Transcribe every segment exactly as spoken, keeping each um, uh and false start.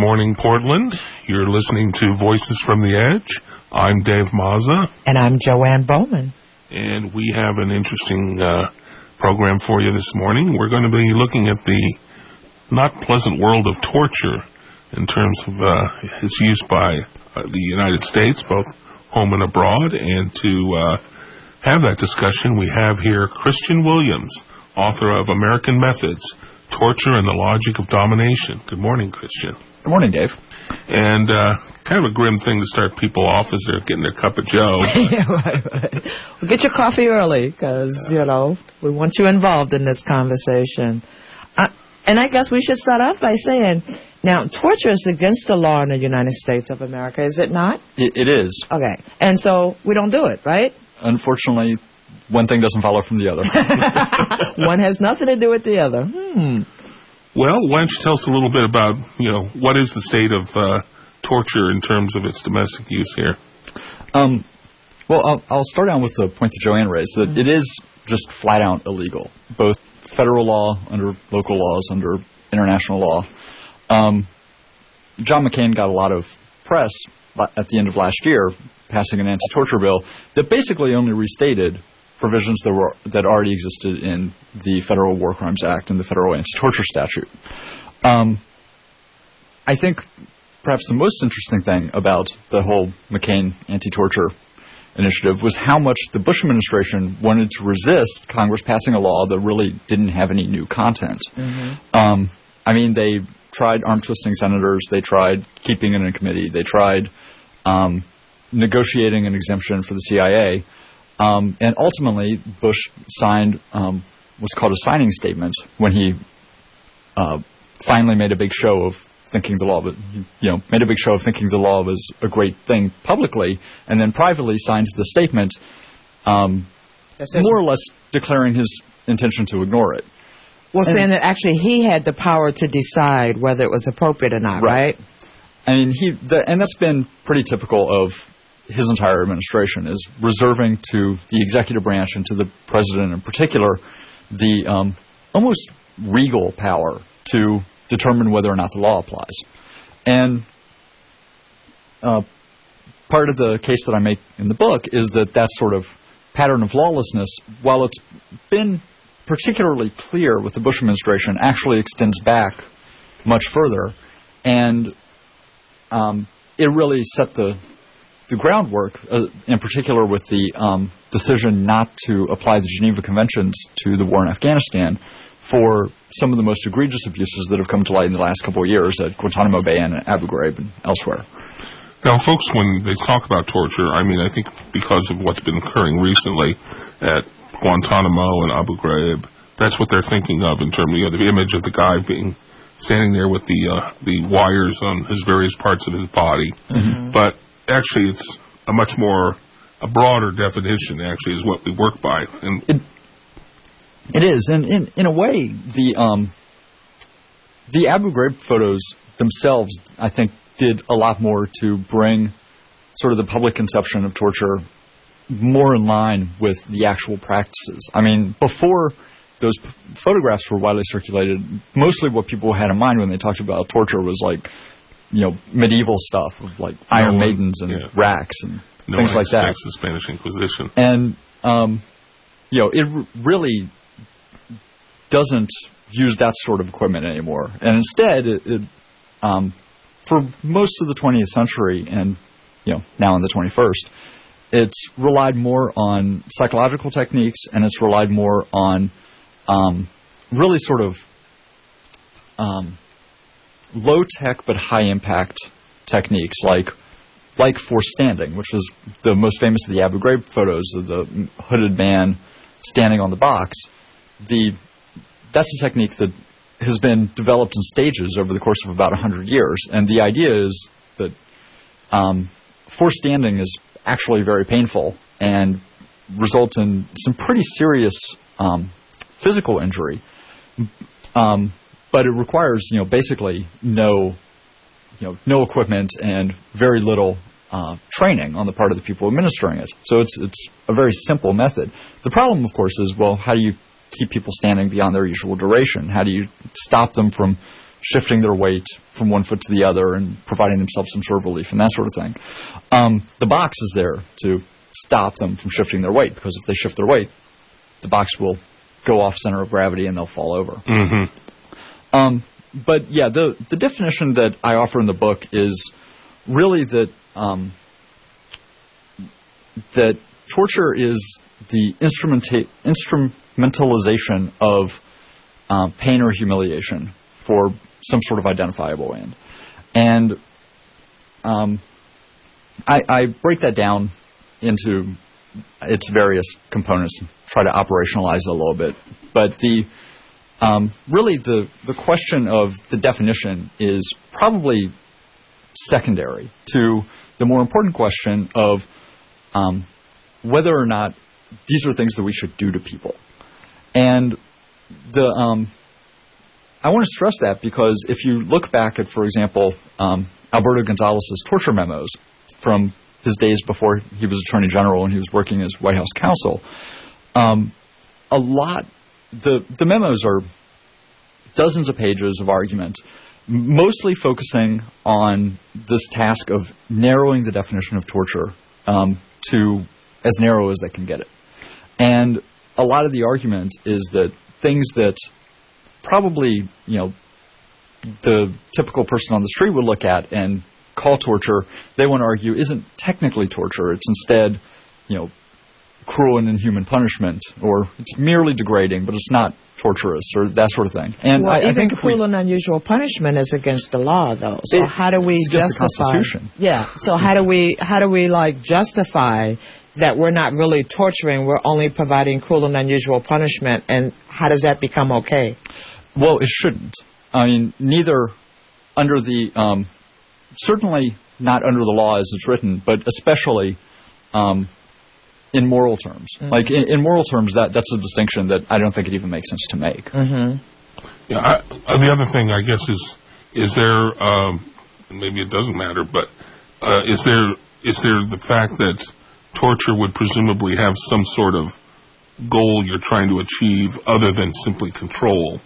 morning, Portland. You're listening to Voices from the Edge. I'm Dave Mazza. And I'm Joanne Bowman. And we have an interesting uh, program for you this morning. We're going to be looking at the not pleasant world of torture in terms of uh, its use by uh, the United States, both home and abroad. And to uh, have that discussion, we have here Christian Williams, author of American Methods, Torture and the Logic of Domination. Good morning, Christian. Good morning, Dave. And uh, kind of a grim thing to start people off as they're getting their cup of joe. Yeah, right, right. Well, get your coffee early because, you know, we want you involved in this conversation. Uh, and I guess we should start off by saying, now, torture is against the law in the United States of America, is it not? It, it is. Okay. And so we don't do it, right? Unfortunately, one thing doesn't follow from the other. One has nothing to do with the other. Hmm. Well, why don't you tell us a little bit about, you know, what is the state of uh, torture in terms of its domestic use here? Um, well, I'll, I'll start out with the point that Joanne raised, that mm-hmm. it is just flat out illegal, both federal law, under local laws, under international law. Um, John McCain got a lot of press at the end of last year, passing an anti-torture bill that basically only restated provisions that were that already existed in the Federal War Crimes Act and the Federal Anti-Torture Statute. Um, I think perhaps the most interesting thing about the whole McCain anti-torture initiative was how much the Bush administration wanted to resist Congress passing a law that really didn't have any new content. Mm-hmm. Um, I mean, they tried arm-twisting senators. They tried keeping it in committee. They tried um, negotiating an exemption for the C I A. Um, and ultimately, Bush signed um, what's called a signing statement when he uh, finally made a big show of thinking the law, but you know, made a big show of thinking the law was a great thing publicly, and then privately signed the statement, um, more or less declaring his intention to ignore it. Well, and, saying that actually he had the power to decide whether it was appropriate or not, right? right? I mean, he, the, and that's been pretty typical of his entire administration, is reserving to the executive branch and to the president in particular the um, almost regal power to determine whether or not the law applies. And uh, part of the case that I make in the book is that that sort of pattern of lawlessness, while it's been particularly clear with the Bush administration, actually extends back much further. And um, it really set the the groundwork, uh, in particular with the um, decision not to apply the Geneva Conventions to the war in Afghanistan, for some of the most egregious abuses that have come to light in the last couple of years at Guantanamo Bay and Abu Ghraib and elsewhere. Now, folks, when they talk about torture, I mean, I think because of what's been occurring recently at Guantanamo and Abu Ghraib, that's what they're thinking of in terms of, you know, the image of the guy being standing there with the uh, the wires on his various parts of his body. Mm-hmm. But actually, it's a much more, a broader definition, actually, is what we work by. And it, it is. And in, in a way, the um, the Abu Ghraib photos themselves, I think, did a lot more to bring sort of the public conception of torture more in line with the actual practices. I mean, before those p- photographs were widely circulated, mostly what people had in mind when they talked about torture was like, you know, medieval stuff of like no Iron one, Maidens and yeah. racks and no things like that. The Spanish Inquisition. And, um, you know, it r- really doesn't use that sort of equipment anymore. And instead, it, it um, for most of the twentieth century and, you know, now in the twenty-first, it's relied more on psychological techniques, and it's relied more on um, really sort of um, low-tech but high-impact techniques like like forced standing, which is the most famous of the Abu Ghraib photos of the hooded man standing on the box. The that's a technique that has been developed in stages over the course of about one hundred years, and the idea is that um, forced standing is actually very painful and results in some pretty serious um, physical injury. Um, but it requires, you know, basically no, you know, no equipment and very little uh, training on the part of the people administering it. So it's it's a very simple method. The problem, of course, is, well, how do you keep people standing beyond their usual duration? How do you stop them from shifting their weight from one foot to the other and providing themselves some sort of relief and that sort of thing. Um, the box is there to stop them from shifting their weight, because if they shift their weight, the box will go off center of gravity and they'll fall over. Mm-hmm. Um, but yeah, the, the definition that I offer in the book is really that um, that torture is the instrumenta- instrumentalization of um, pain or humiliation for some sort of identifiable end. And um, I, I break that down into its various components and try to operationalize it a little bit. But the um, really the, the question of the definition is probably secondary to the more important question of um, whether or not these are things that we should do to people. And the um, I want to stress that because if you look back at, for example, um, Alberto Gonzalez's torture memos from his days before he was Attorney General and he was working as White House counsel, um, a lot, the, the memos are dozens of pages of argument, mostly focusing on this task of narrowing the definition of torture um, to as narrow as they can get it. And a lot of the argument is that things that probably, you know, the typical person on the street would look at and call torture, they want to argue isn't technically torture. It's instead, you know, cruel and inhuman punishment, or it's merely degrading, but it's not torturous, or that sort of thing. And well, I, even I think cruel and unusual punishment is against the law, though. So it, how do we it's against justify? the Constitution. Yeah. So how do we how do we like justify that we're not really torturing? We're only providing cruel and unusual punishment, and how does that become okay? Well, it shouldn't. I mean, neither under the um, certainly not under the law as it's written, but especially um, in moral terms. Mm-hmm. Like in, in moral terms, that that's a distinction that I don't think it even makes sense to make. Mm-hmm. Yeah. I, uh, the other thing, I guess, is is there um, maybe it doesn't matter, but uh, is there is there the fact that torture would presumably have some sort of goal you're trying to achieve other than simply control?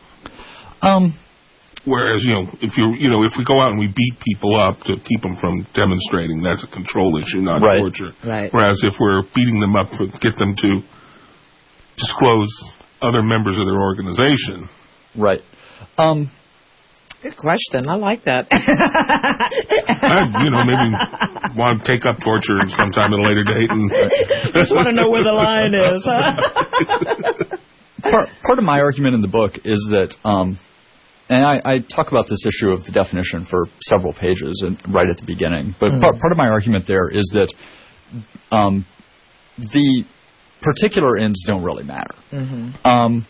Um. Whereas, you know, if you you know, if we go out and we beat people up to keep them from demonstrating, that's a control issue, not right. torture. Right. Whereas if we're beating them up to get them to disclose other members of their organization. Right. Um, Good question. I like that. I, you know, maybe want to take up torture sometime at a later date. And just want to know where the line is. Huh? part, part of my argument in the book is that... Um, And I, I talk about this issue of the definition for several pages and right at the beginning. But mm. part, part of my argument there is that um, the particular ends don't really matter. Mm-hmm. Um,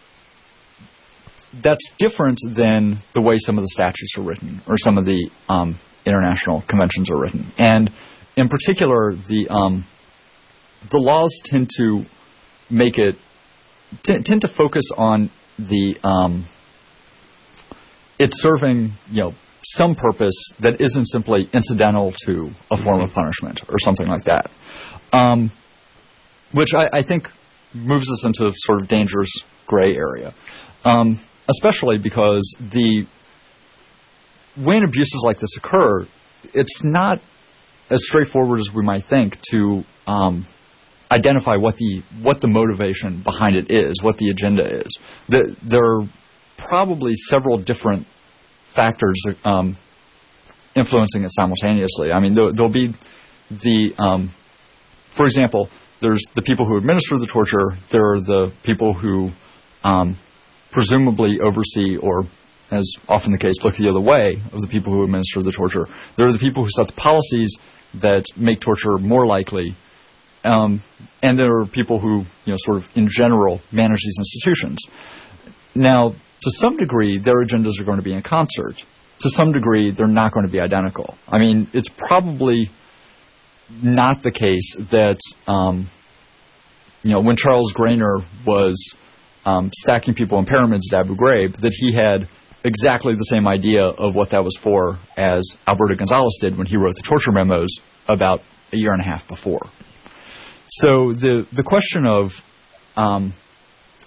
that's different than the way some of the statutes are written or some of the um, international conventions are written. And in particular, the um, the laws tend to make it t- tend to focus on the um, it's serving, you know, some purpose that isn't simply incidental to a form of punishment or something like that, um, which I, I think moves us into sort of dangerous gray area, um, especially because the when abuses like this occur, it's not as straightforward as we might think to um, identify what the what the motivation behind it is, what the agenda is. The, there are probably several different factors um, influencing it simultaneously. I mean, there, there'll be the, um, for example, there's the people who administer the torture. There are the people who um, presumably oversee, or as often the case, look the other way of the people who administer the torture. There are the people who set the policies that make torture more likely. Um, and there are people who, you know, sort of in general manage these institutions. Now, to some degree, their agendas are going to be in concert. To some degree, they're not going to be identical. I mean, it's probably not the case that, um, you know, when Charles Grainer was um, stacking people in pyramids at Abu Ghraib, that he had exactly the same idea of what that was for as Alberto Gonzalez did when he wrote the torture memos about a year and a half before. So the the question of... Um,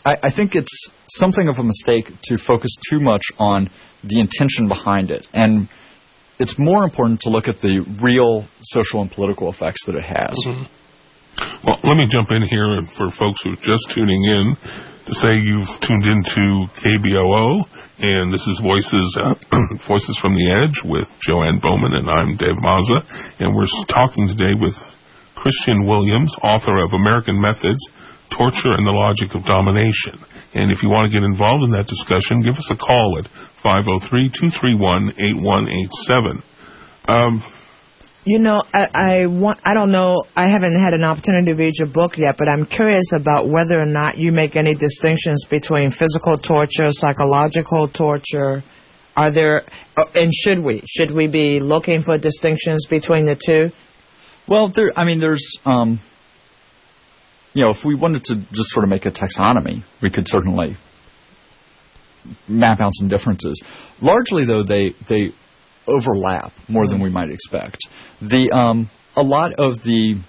I, I think it's something of a mistake to focus too much on the intention behind it. And it's more important to look at the real social and political effects that it has. Mm-hmm. Well, let me jump in here for folks who are just tuning in to say you've tuned into K B O O, and this is Voices uh, Voices from the Edge with Joanne Bowman, and I'm Dave Mazza, and we're talking today with Christian Williams, author of American Methods, Torture and the Logic of Domination. And if you want to get involved in that discussion, give us a call at five oh three, two three one, eight one eight seven. Um, You know, I, I want, I don't know, I haven't had an opportunity to read your book yet, but I'm curious about whether or not you make any distinctions between physical torture, psychological torture. Are there, and should we? Should we be looking for distinctions between the two? Well, there, I mean, there's, um, you know, if we wanted to just sort of make a taxonomy, we could certainly map out some differences. Largely, though, they, they overlap more than we might expect. The um, a lot of the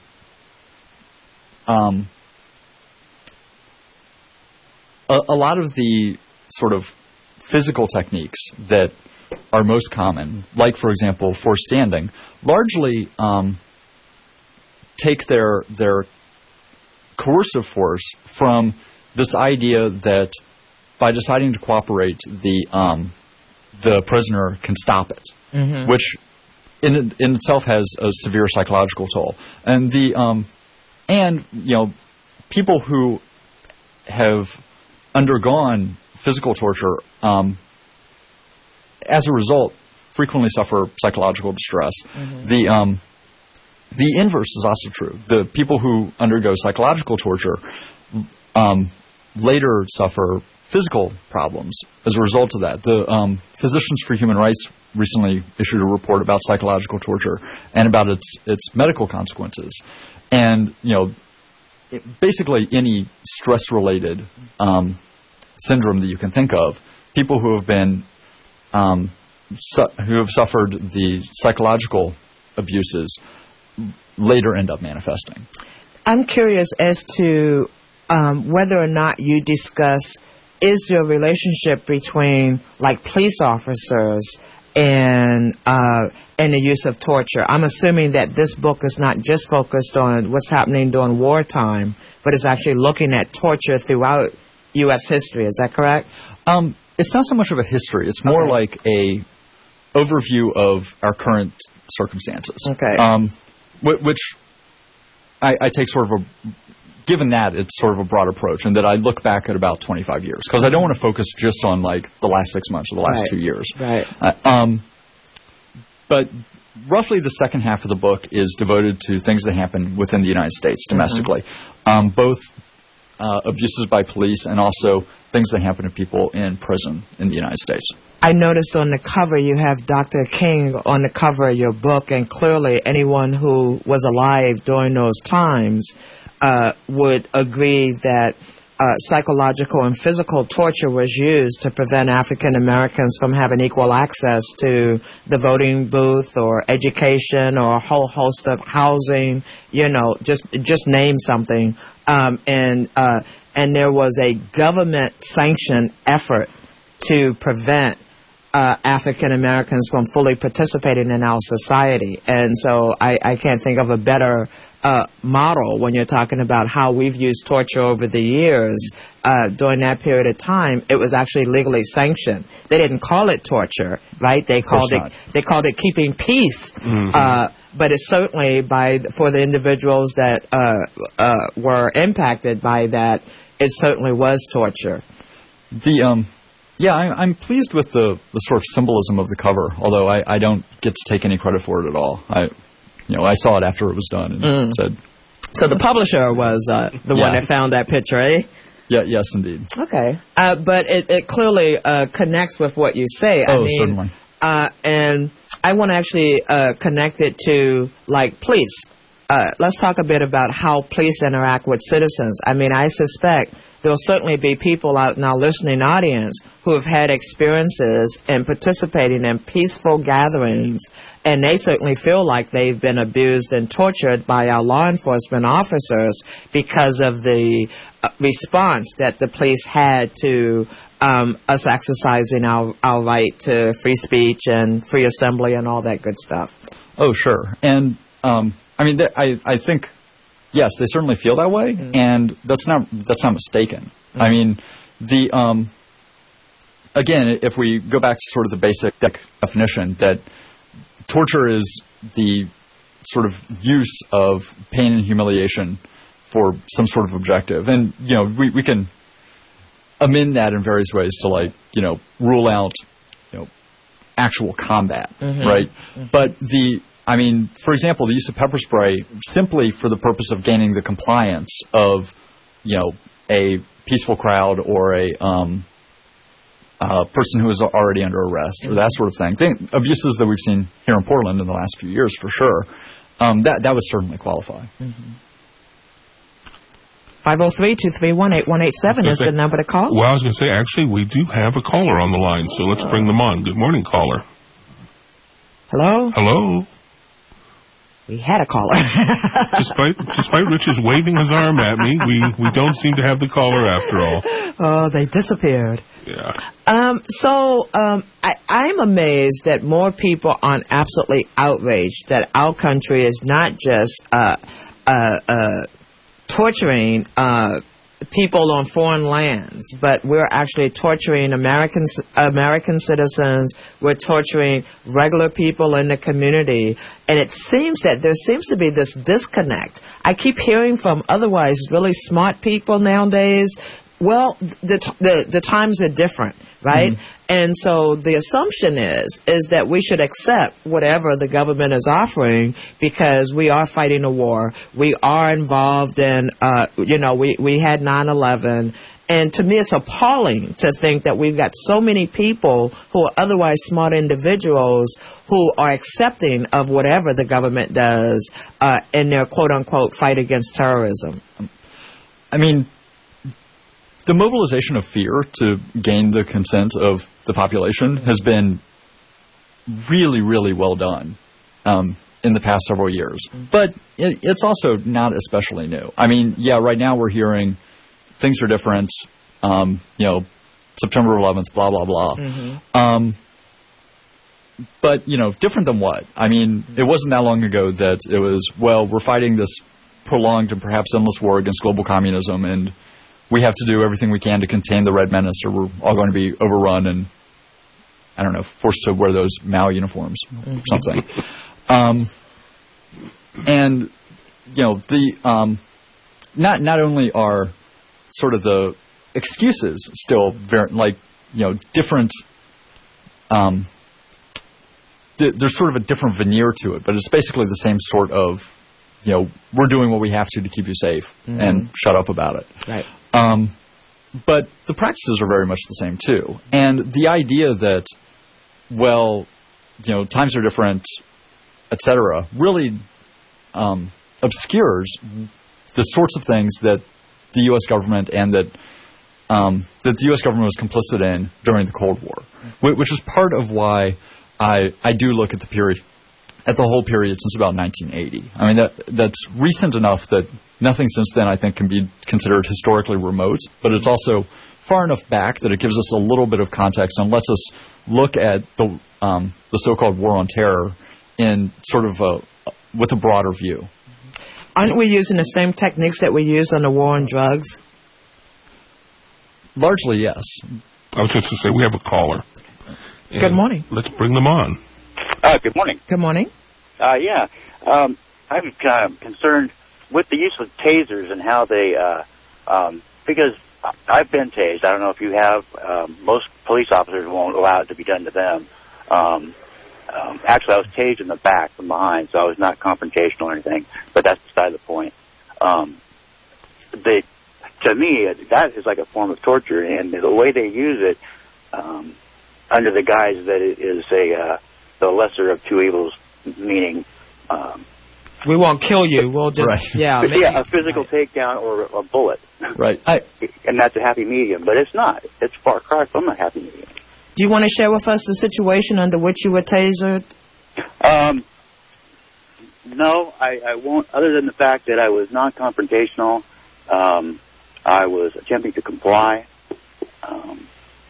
um, a, a lot of the sort of physical techniques that are most common, like for example forced standing, largely um, take their their coercive force from this idea that by deciding to cooperate, the um, the prisoner can stop it. Mm-hmm. Which in in itself has a severe psychological toll. And the um, and you know, people who have undergone physical torture um, as a result frequently suffer psychological distress. Mm-hmm. The um, the inverse is also true. The people who undergo psychological torture um, later suffer physical problems as a result of that. The um, Physicians for Human Rights recently issued a report about psychological torture and about its its medical consequences. And, you know, it, basically any stress-related um, syndrome that you can think of, people who have been um, su- who have suffered the psychological abuses later end up manifesting. I'm curious as to um, whether or not you discuss, is there a relationship between, like, police officers and uh, and the use of torture? I'm assuming that this book is not just focused on what's happening during wartime, but it's actually looking at torture throughout U S history. Is that correct? Um, it's not so much of a history. It's more okay. like a overview of our current circumstances. Okay. Um, which I, I take sort of a... Given that, it's sort of a broad approach, and that I look back at about twenty-five years, because I don't want to focus just on, like, the last six months or the last right. two years. Right. Uh, um, but roughly the second half of the book is devoted to things that happen within the United States domestically, mm-hmm. um, both uh, abuses by police and also things that happen to people in prison in the United States. I noticed on the cover you have Doctor King on the cover of your book, and clearly anyone who was alive during those times Uh, would agree that uh, psychological and physical torture was used to prevent African Americans from having equal access to the voting booth or education or a whole host of housing. You know, just just name something. Um, and uh, and there was a government-sanctioned effort to prevent Uh, African Americans from fully participating in our society. And so I, I can't think of a better uh, model when you're talking about how we've used torture over the years. Uh, during that period of time, it was actually legally sanctioned. They didn't call it torture, right? They called it they called it keeping peace. Mm-hmm. Uh, but it's certainly by for the individuals that uh, uh, were impacted by that, it certainly was torture. The um. Yeah, I, I'm pleased with the, the sort of symbolism of the cover, although I, I don't get to take any credit for it at all. I, you know, I saw it after it was done and mm. said. So the publisher was uh, the yeah. one that found that picture, eh? Yeah, yes, indeed. Okay, uh, but it, it clearly uh, connects with what you say. Oh, I mean, certainly. Uh, and I want to actually uh, connect it to like police. Uh, let's talk a bit about how police interact with citizens. I mean, I suspect there will certainly be people out in our listening audience who have had experiences in participating in peaceful gatherings, and they certainly feel like they've been abused and tortured by our law enforcement officers because of the uh, response that the police had to um, us exercising our, our right to free speech and free assembly and all that good stuff. Oh, sure. And, um, I mean, th- I, I think, yes, they certainly feel that way, mm-hmm. and that's not, that's not mistaken. Mm-hmm. I mean, the, um, again, if we go back to sort of the basic definition, that torture is the sort of use of pain and humiliation for some sort of objective. And, you know, we, we can amend that in various ways to, like, you know, rule out, you know, actual combat, mm-hmm. right? Mm-hmm. But the, I mean, for example, the use of pepper spray simply for the purpose of gaining the compliance of, you know, a peaceful crowd or a um, uh, person who is already under arrest mm-hmm. or that sort of thing. Think, abuses that we've seen here in Portland in the last few years, for sure, um, that that would certainly qualify. Mm-hmm. five oh three, two three one, eight one eight seven is say, the number to call. Well, I was going to say, actually, we do have a caller on the line, so let's bring them on. Good morning, caller. Hello? Hello? We had a caller. despite despite Rich's waving his arm at me, we, we don't seem to have the caller after all. Oh, they disappeared. Yeah. Um, so um, I, I'm amazed that more people aren't absolutely outraged that our country is not just uh, uh, uh, torturing uh, people on foreign lands, but we're actually torturing American American citizens. We're torturing regular people in the community, and it seems that there seems to be this disconnect. I keep hearing from otherwise really smart people nowadays, well, the the, the times are different, right? Mm-hmm. And so the assumption is is that we should accept whatever the government is offering because we are fighting a war. We are involved in, uh, you know, we, we had nine eleven. And to me, it's appalling to think that we've got so many people who are otherwise smart individuals who are accepting of whatever the government does uh, in their quote-unquote fight against terrorism. I mean, the mobilization of fear to gain the consent of the population has been really, really well done um, in the past several years. But it, it's also not especially new. I mean, yeah, right now we're hearing things are different, um, you know, September eleventh, blah, blah, blah. Mm-hmm. Um, but, you know, different than what? I mean, it wasn't that long ago that it was, well, we're fighting this prolonged and perhaps endless war against global communism, and we have to do everything we can to contain the Red Menace, or we're all going to be overrun and, I don't know, forced to wear those Mao uniforms or something. um, and, you know, the um, not not only are sort of the excuses still very, like, you know, different, um, th- there's sort of a different veneer to it, but it's basically the same sort of, you know, we're doing what we have to to keep you safe, mm-hmm. and shut up about it. Right. Um, but the practices are very much the same too. And the idea that, well, you know, times are different, et cetera, really um, obscures the sorts of things that the U S government and that um, that the U S government was complicit in during the Cold War, which is part of why I I do look at the period, at the whole period since about nineteen eighty. I mean, that that's recent enough that nothing since then, I think, can be considered historically remote, but it's also far enough back that it gives us a little bit of context and lets us look at the um, the so-called war on terror in sort of a, with a broader view. Aren't we using the same techniques that we used on the war on drugs? Largely, yes. I was just to say, we have a caller. Good morning. Let's bring them on. Uh, good morning. Good morning. Uh, yeah. Um, I'm kind of concerned with the use of tasers and how they, uh, um, because I've been tased. I don't know if you have. Um, most police officers won't allow it to be done to them. Um, um, actually, I was tased in the back from behind, so I was not confrontational or anything, but that's beside the point. Um, they, to me, that is like a form of torture, and the way they use it, um, under the guise that it is a, uh, the lesser of two evils, meaning, um, We won't kill you. We'll just, right. yeah. Maybe, yeah, a physical right. takedown or a bullet. Right. I, and that's a happy medium, but it's not. It's far cry from a happy medium. Do you want to share with us the situation under which you were tasered? Um, no, I, I won't, other than the fact that I was non-confrontational. Um, I was attempting to comply. Um,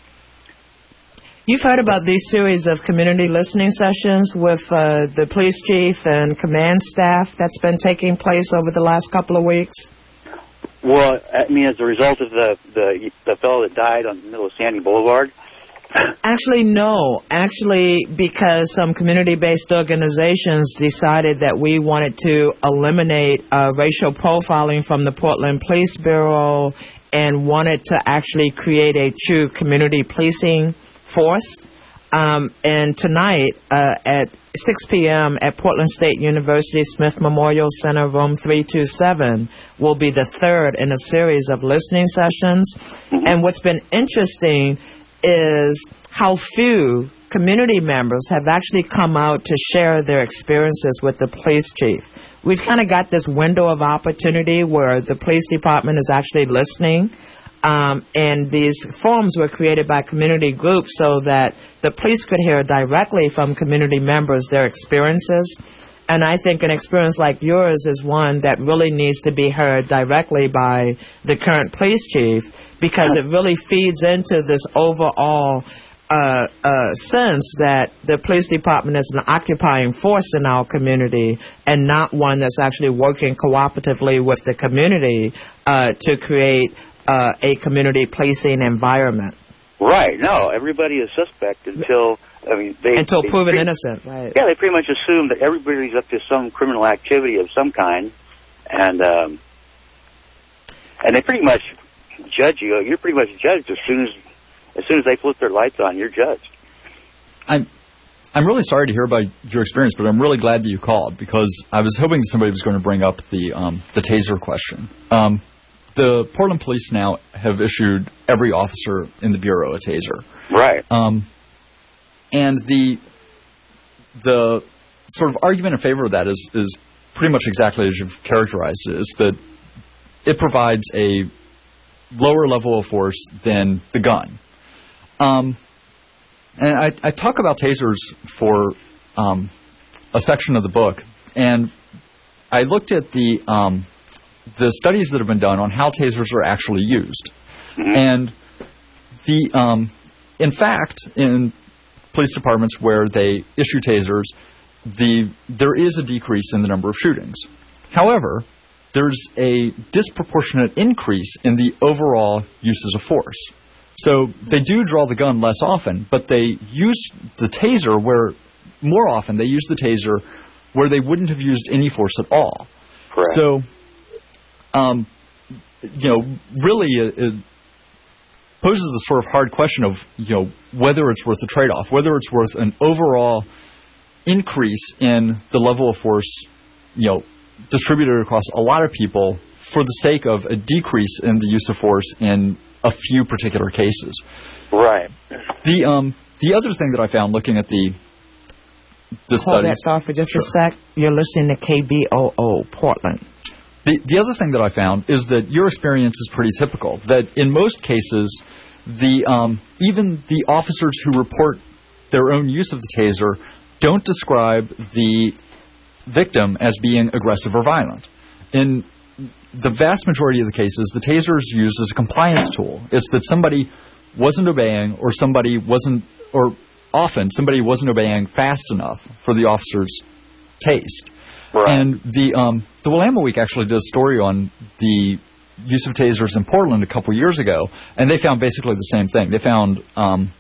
You've heard about these series of community listening sessions with uh, the police chief and command staff that's been taking place over the last couple of weeks? Well, I mean, as a result of the, the, the fellow that died on the middle of Sandy Boulevard? Actually, no. Actually, because some community-based organizations decided that we wanted to eliminate uh, racial profiling from the Portland Police Bureau and wanted to actually create a true community policing force. Um, and tonight uh, at six p.m. at Portland State University Smith Memorial Center, room three two seven, will be the third in a series of listening sessions. And what's been interesting is how few community members have actually come out to share their experiences with the police chief. We've kind of got this window of opportunity where the police department is actually listening. Um, and these forums were created by community groups so that the police could hear directly from community members their experiences. And I think an experience like yours is one that really needs to be heard directly by the current police chief, because it really feeds into this overall uh, uh, sense that the police department is an occupying force in our community and not one that's actually working cooperatively with the community uh, to create Uh, a community policing environment. Right. No, everybody is suspect until, I mean, they... Until they proven pre- innocent, right. Yeah, they pretty much assume that everybody's up to some criminal activity of some kind, and um, and they pretty much judge you. You're pretty much judged as soon as as soon as they flip their lights on, you're judged. I'm I'm really sorry to hear about your experience, but I'm really glad that you called, because I was hoping that somebody was going to bring up the um, the taser question. Um, the Portland Police now have issued every officer in the Bureau a taser. Right. Um, and the the sort of argument in favor of that is, is pretty much exactly as you've characterized it, is that it provides a lower level of force than the gun. Um, and I, I talk about tasers for um, a section of the book, and I looked at the um, the studies that have been done on how tasers are actually used. Mm-hmm. And the um, in fact, in police departments where they issue tasers, the there is a decrease in the number of shootings. However, there's a disproportionate increase in the overall uses of force. So they do draw the gun less often, but they use the taser where, more often, they use the taser where they wouldn't have used any force at all. Correct. So, um, you know, really it, it poses the sort of hard question of, you know, whether it's worth the trade-off, whether it's worth an overall increase in the level of force, you know, distributed across a lot of people for the sake of a decrease in the use of force in a few particular cases. Right. The um the other thing that I found looking at the the Hold studies. that thought for just Sure. a sec. You're listening to K B O O Portland. The the other thing that I found is that your experience is pretty typical. That in most cases, the um even the officers who report their own use of the taser don't describe the victim as being aggressive or violent. In the vast majority of the cases, the taser is used as a compliance tool. It's that somebody wasn't obeying, or somebody wasn't, or often somebody wasn't obeying fast enough for the officer's taste. Right. And the um, the Willamette Week actually did a story on the use of tasers in Portland a couple years ago, and they found basically the same thing. They found, um,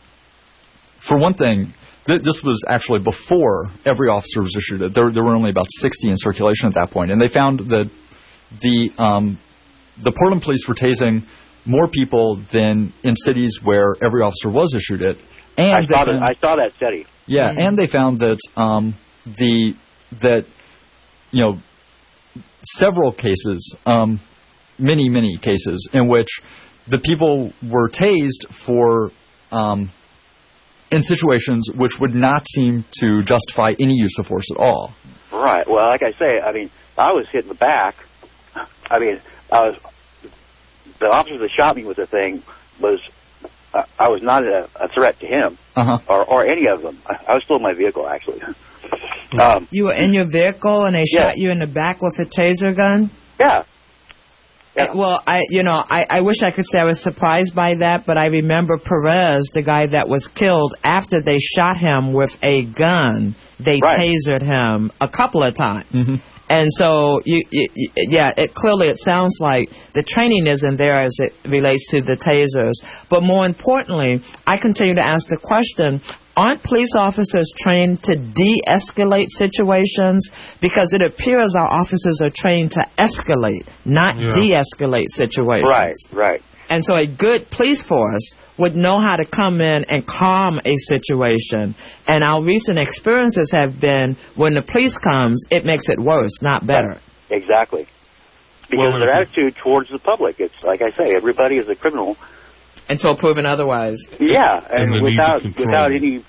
for one thing, th- this was actually before every officer was issued it. There, there were only about sixty in circulation at that point, and they found that the um, the Portland police were tasing more people than in cities where every officer was issued it. And I saw, they that, found, I saw that study. Yeah, Mm-hmm. and they found that um, the that you know several cases, um, many many cases in which the people were tased for um, in situations which would not seem to justify any use of force at all. Right. Well, like I say, I mean, I was hit in the back. I mean, I was the officer that shot me with the thing was uh, I was not a, a threat to him uh-huh. or or any of them. I, I was still in my vehicle actually. um, you were in your vehicle and they yeah. shot you in the back with a taser gun? Yeah. Yeah. Well, I, you know, I, I wish I could say I was surprised by that, but I remember Perez, the guy that was killed, after they shot him with a gun, they right. tasered him a couple of times. Mm-hmm. And so, you, you, yeah, it clearly it sounds like the training isn't there as it relates to the tasers. But more importantly, I continue to ask the question, aren't police officers trained to de-escalate situations? Because it appears our officers are trained to escalate, not yeah. de-escalate situations. Right, right. And so a good police force would know how to come in and calm a situation. And our recent experiences have been when the police comes, it makes it worse, not better. Exactly. Because Well, their attitude towards the public, it's like I say, everybody is a criminal. Until proven otherwise. Yeah, And and, the need to without control without them. any.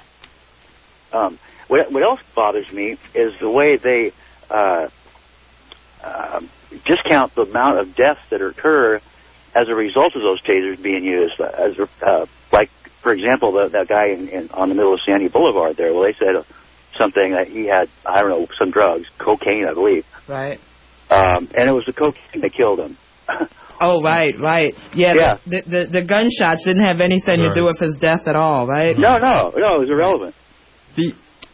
Um, what what else bothers me is the way they uh, uh, discount the amount of deaths that occur as a result of those tasers being used. As uh, like, for example, the, that guy in, in, on the middle of Sandy Boulevard there. Well, they said something that he had, I don't know, some drugs, cocaine, I believe. Right. Um, and it was the cocaine that killed him. Oh, right, right. Yeah, Yeah. The, the, the gunshots didn't have anything Right. to do with his death at all, right? No, no, no, it was irrelevant. The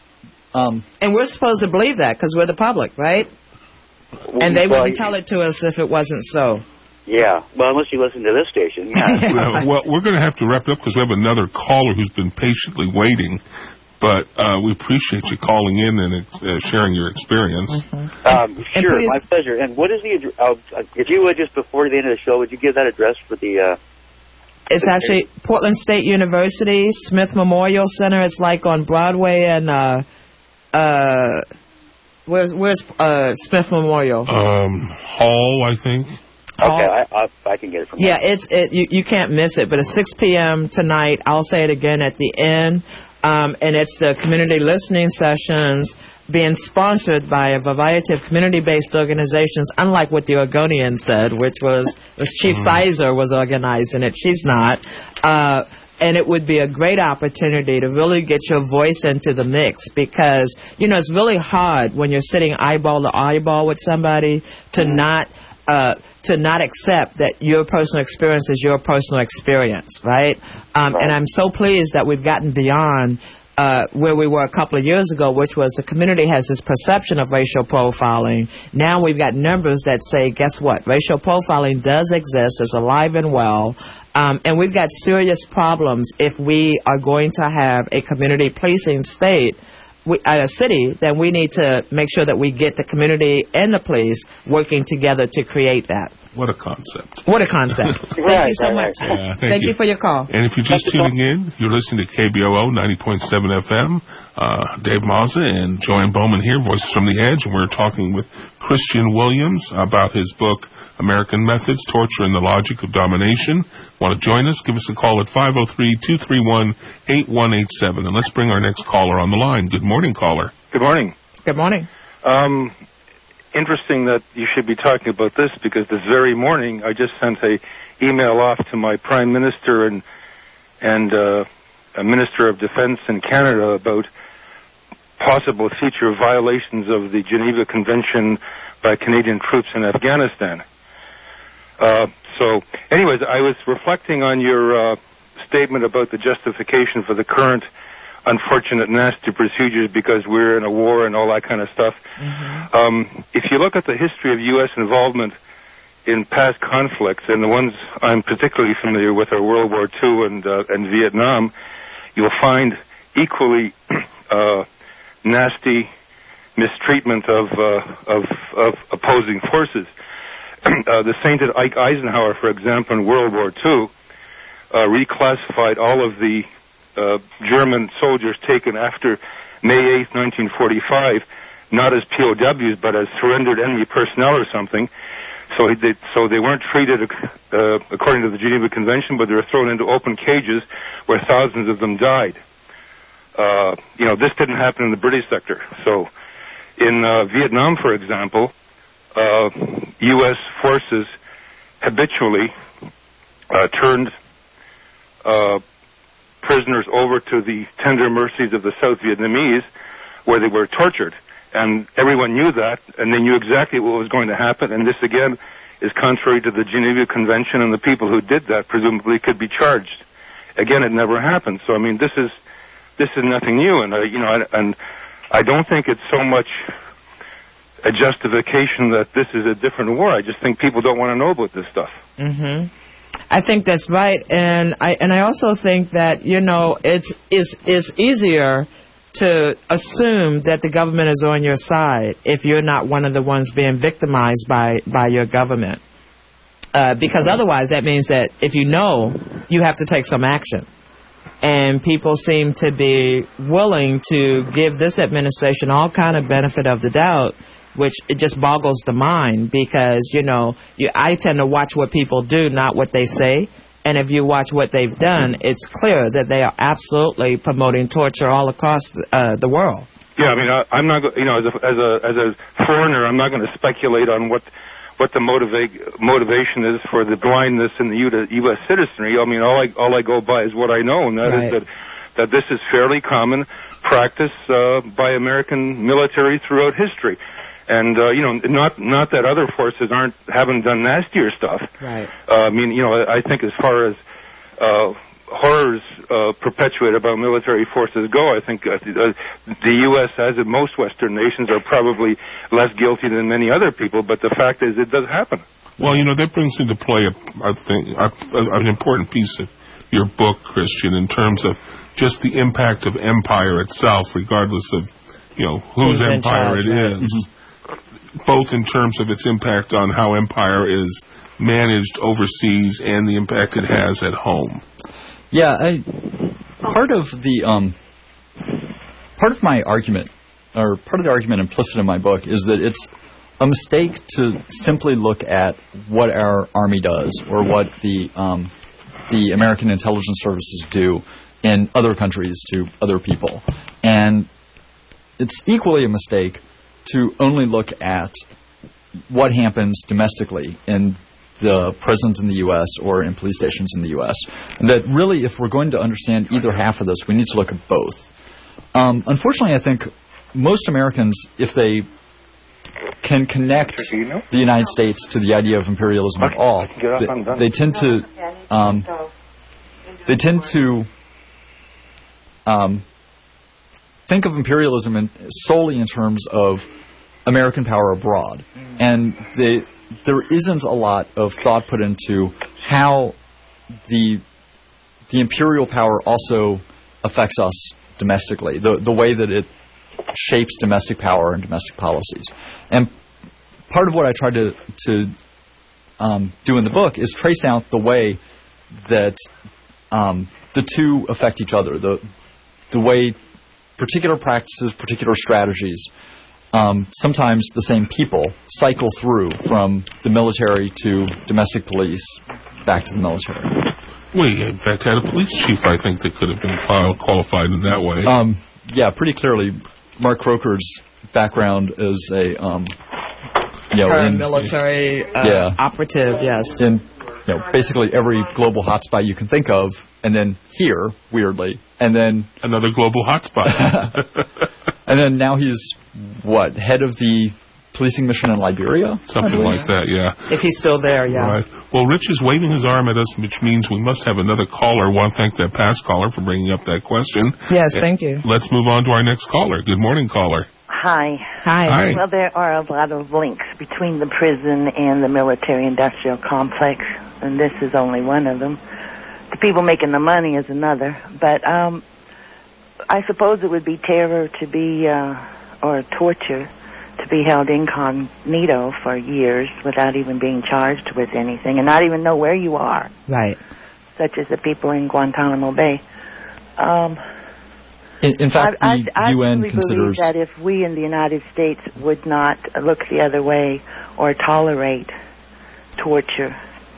um, And we're supposed to believe that because we're the public, right? And they well, wouldn't tell it to us if it wasn't so. Yeah, well, unless you listen to this station. Yeah. Uh, well, we're going to have to wrap it up because we have another caller who's been patiently waiting. But uh, we appreciate you calling in and uh, sharing your experience. Mm-hmm. Um, And sure, please- my pleasure. And what is the address? Uh, if you would, just before the end of the show, would you give that address for the... Uh, It's actually Portland State University, Smith Memorial Center. It's like on Broadway and, uh, uh, where's, where's, uh, Smith Memorial? Um, Hall, I think. okay, Hall- I, I, I can get it from Yeah, there. it's, it, you, you can't miss it, but it's six p.m. tonight. I'll say it again at the end. Um, and it's the community listening sessions being sponsored by a variety of community-based organizations, unlike what the Oregonian said, which was, was Chief Sizer was organizing it. She's not. Uh, and it would be a great opportunity to really get your voice into the mix because, you know, it's really hard when you're sitting eyeball to eyeball with somebody to not uh, to not accept that your personal experience is your personal experience, right? Um, Right. And I'm so pleased that we've gotten beyond uh, where we were a couple of years ago, which was the community has this perception of racial profiling. Now we've got numbers that say, guess what? Racial profiling does exist, it's alive and well. Um, and we've got serious problems if we are going to have a community policing state, we, uh, a city, then we need to make sure that we get the community and the police working together to create that. What a concept. What a concept. Thank Right, you so right, much. right. Yeah, thank Thank you. you for your call. And if you're just tuning in, you're listening to K B O O ninety point seven F M. Uh, Dave Mazza and Joanne Bowman here, Voices from the Edge, and we're talking with Christian Williams about his book, American Methods, Torture and the Logic of Domination. Want to join us? Give us a call at five oh three, two three one, eight one eight seven. And let's bring our next caller on the line. Good morning, caller. Good morning. Good morning. Um, interesting that you should be talking about this because this very morning I just sent a email off to my Prime Minister and and uh, a Minister of Defense in Canada about possible future violations of the Geneva Convention by Canadian troops in Afghanistan. Uh, so, anyways, I was reflecting on your uh, statement about the justification for the current unfortunate, nasty procedures because we're in a war and all that kind of stuff. Mm-hmm. Um, if you look at the history of U S involvement in past conflicts, and the ones I'm particularly familiar with are World War Two and uh, and Vietnam, you'll find equally uh, nasty mistreatment of, uh, of of opposing forces. uh, the sainted Ike Eisenhower, for example, in World War Two, uh, reclassified all of the Uh, German soldiers taken after May eighth, nineteen forty-five, not as P O Ws, but as surrendered enemy personnel or something. So he did, so they weren't treated uh, according to the Geneva Convention, but they were thrown into open cages where thousands of them died. Uh, you know, this didn't happen in the British sector. So In uh, Vietnam, for example, uh, U S forces habitually uh, turned uh, prisoners over to the tender mercies of the South Vietnamese, where they were tortured. And everyone knew that, and they knew exactly what was going to happen. And this, again, is contrary to the Geneva Convention, and the people who did that presumably could be charged. Again, it never happened. So, I mean, this is this is nothing new, and uh, you know, and I don't think it's so much a justification that this is a different war. I just think people don't want to know about this stuff. Mm-hmm. I think that's right, and I and I also think that, you know, it's is is easier to assume that the government is on your side if you're not one of the ones being victimized by by your government, uh, because otherwise that means that if you know, you have to take some action. And people seem to be willing to give this administration all kind of benefit of the doubt, which it just boggles the mind because, you know, you, I tend to watch what people do, not what they say. And if you watch what they've done, it's clear that they are absolutely promoting torture all across uh, the world. Yeah, I mean, I, I'm not, you know, as a, as a as a foreigner, I'm not going to speculate on what what the motiva- motivation is for the blindness in the U S citizenry. I mean, all I all I go by is what I know, and that right. is that that this is fairly common practice uh, by American military throughout history. And, uh, you know, not not that other forces aren't haven't done nastier stuff. Right. Uh, I mean, you know, I think as far as uh, horrors uh, perpetuated by military forces go, I think uh, the U S, as in most Western nations, are probably less guilty than many other people. But the fact is, it does happen. Well, you know, that brings into play, a, I think, a, a, an important piece of your book, Christian, in terms of just the impact of empire itself, regardless of, you know, whose Who's empire it is. Mm-hmm. Both in terms of its impact on how empire is managed overseas and the impact it has at home. Yeah, I, part of the um, part of my argument, or part of the argument implicit in my book, is that it's a mistake to simply look at what our Army does or what the um, the American intelligence services do in other countries to other people, and it's equally a mistake to only look at what happens domestically in the prisons in the U S or in police stations in the U S. And that really, if we're going to understand either half of this, we need to look at both. Um, unfortunately, I think most Americans, if they can connect the United States to the idea of imperialism at all, they, they tend to um, they tend to um, think of imperialism in, solely in terms of American power abroad. Mm. And they, there isn't a lot of thought put into how the the imperial power also affects us domestically, the, the way that it shapes domestic power and domestic policies. And part of what I tried to, to um, do in the book is trace out the way that um, the two affect each other, the the way particular practices, particular strategies, um, sometimes the same people cycle through from the military to domestic police, back to the military. We, in fact, had a police chief, I think, that could have been qualified in that way. Um, yeah, pretty clearly. Mark Croker's background as a um, you know, in, military uh, yeah, operative, yes. In you know, basically every global hotspot you can think of, and then here, weirdly, and then another global hotspot. And then now he's, what, head of the policing mission in Liberia? Something like that, yeah. If he's still there, yeah. Right. Well, Rich is waving his arm at us, which means we must have another caller. I want to thank that past caller for bringing up that question. Yes, thank you. Let's move on to our next caller. Good morning, caller. Hi. Hi. Hi. Well, there are a lot of links between the prison and the military-industrial complex, and this is only one of them. The people making the money is another. But um, I suppose it would be terror to be, uh, or torture, to be held incognito for years without even being charged with anything and not even know where you are. Right. Such as the people in Guantanamo Bay. Um, in, in fact, I, the I, U N I really considers believe that if we in the United States would not look the other way or tolerate torture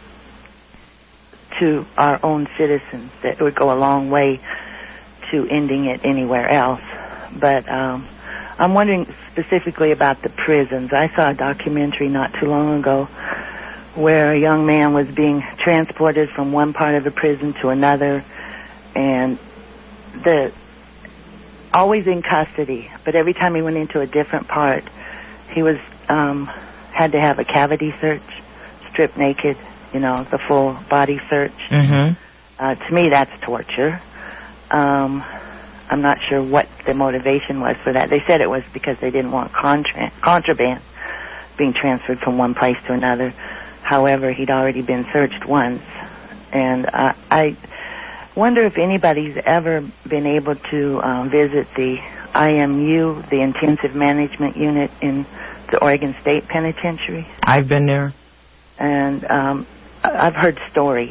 to our own citizens, that it would go a long way to ending it anywhere else. But um, I'm wondering specifically about the prisons. I saw a documentary not too long ago where a young man was being transported from one part of the prison to another, and the always in custody, but every time he went into a different part, he was um, had to have a cavity search, stripped naked, you know, the full body search. Mm-hmm. Uh, to me, that's torture. Um, I'm not sure what the motivation was for that. They said it was because they didn't want contra- contraband being transferred from one place to another. However, he'd already been searched once, and uh, I wonder if anybody's ever been able to um, visit the I M U, the Intensive Management Unit in the Oregon State Penitentiary. I've been there. And um, I've heard stories,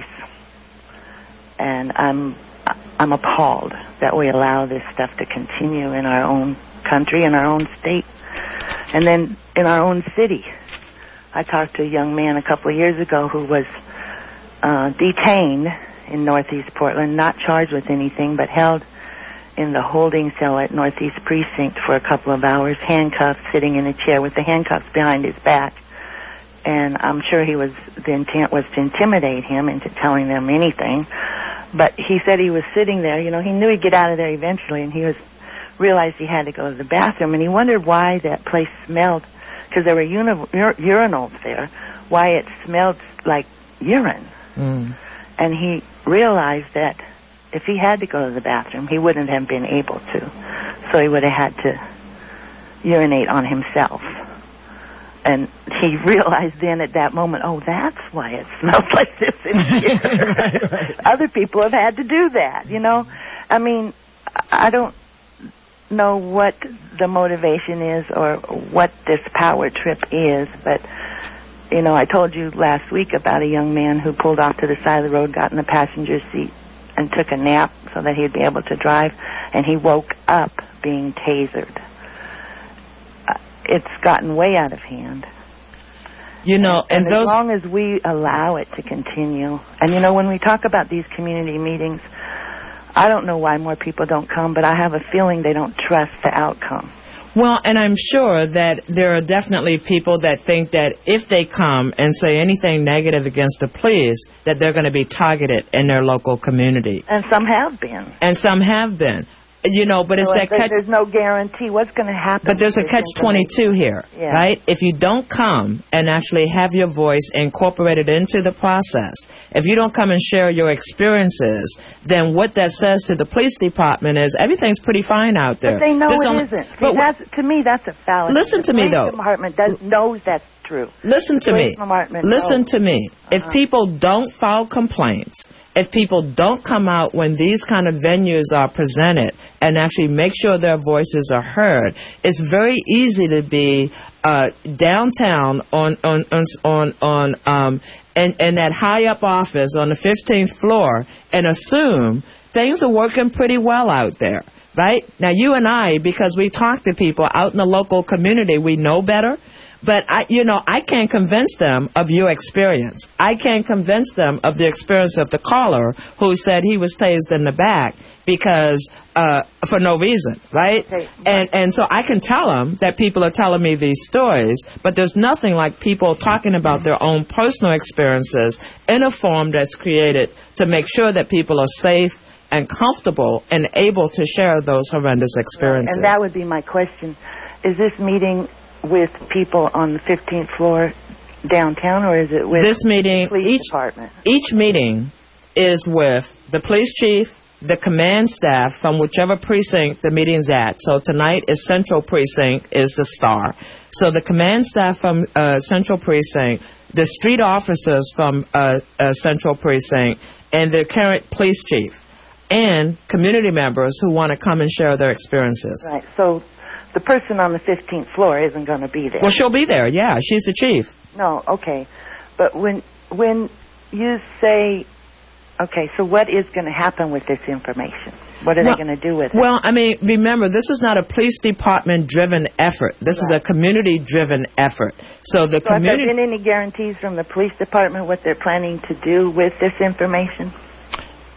and I'm I'm appalled that we allow this stuff to continue in our own country, in our own state, and then in our own city. I talked to a young man a couple of years ago who was uh, detained in Northeast Portland, not charged with anything, but held in the holding cell at Northeast Precinct for a couple of hours, handcuffed, sitting in a chair with the handcuffs behind his back. And I'm sure he was, the intent was to intimidate him into telling them anything. But he said he was sitting there, you know, he knew he'd get out of there eventually, and he was realized he had to go to the bathroom, and he wondered why that place smelled, because there were uni- ur- urinals there, why it smelled like urine. Mm. And he realized that if he had to go to the bathroom, he wouldn't have been able to. So he would have had to urinate on himself. And he realized then at that moment, oh, that's why it smells like this in here. right, right. Other people have had to do that, you know. I mean, I don't know what the motivation is or what this power trip is, but, you know, I told you last week about a young man who pulled off to the side of the road, got in the passenger seat, and took a nap so that he'd be able to drive, and he woke up being tasered. It's gotten way out of hand. You know, and, and those... as long as we allow it to continue, and you know, when we talk about these community meetings, I don't know why more people don't come, but I have a feeling they don't trust the outcome. Well, and I'm sure that there are definitely people that think that if they come and say anything negative against the police, that they're going to be targeted in their local community. And some have been. And some have been. You know, but it's so that there's, catch... There's no guarantee what's going to happen. But there's a catch twenty-two here, yeah. right? If you don't come and actually have your voice incorporated into the process, if you don't come and share your experiences, then what that says to the police department is everything's pretty fine out there. But they know This it only, isn't. See, but that's, to me, that's a fallacy. Listen to the me, though. The police department does, knows that's true. Listen to me. Listen knows. to me. Uh-huh. If people don't file complaints, if people don't come out when these kind of venues are presented and actually make sure their voices are heard, it's very easy to be uh, downtown on on on on, on um and and that high up office on the fifteenth floor and assume things are working pretty well out there. Right? Now, you and I, because we talk to people out in the local community, we know better. But, I, you know, I can't convince them of your experience. I can't convince them of the experience of the caller who said he was tased in the back because, uh, for no reason, right? Okay. And, and so I can tell them that people are telling me these stories, but there's nothing like people talking about their own personal experiences in a form that's created to make sure that people are safe and comfortable and able to share those horrendous experiences. And that would be my question. Is this meeting with people on the fifteenth floor downtown, or is it with this meeting, the police each, department? Each meeting is with the police chief, the command staff from whichever precinct the meeting's at. So tonight is Central Precinct is the star. So the command staff from uh, Central Precinct, the street officers from uh, uh, Central Precinct, and the current police chief, and community members who want to come and share their experiences. Right. So the person on the fifteenth floor isn't going to be there. Well, she'll be there, yeah. She's the chief. No, okay. But when when you say, okay, so what is going to happen with this information? What are well, they going to do with it? Well, I mean, remember, this is not a police department-driven effort. This right. is a community-driven effort. So the so community... have there been any guarantees from the police department what they're planning to do with this information?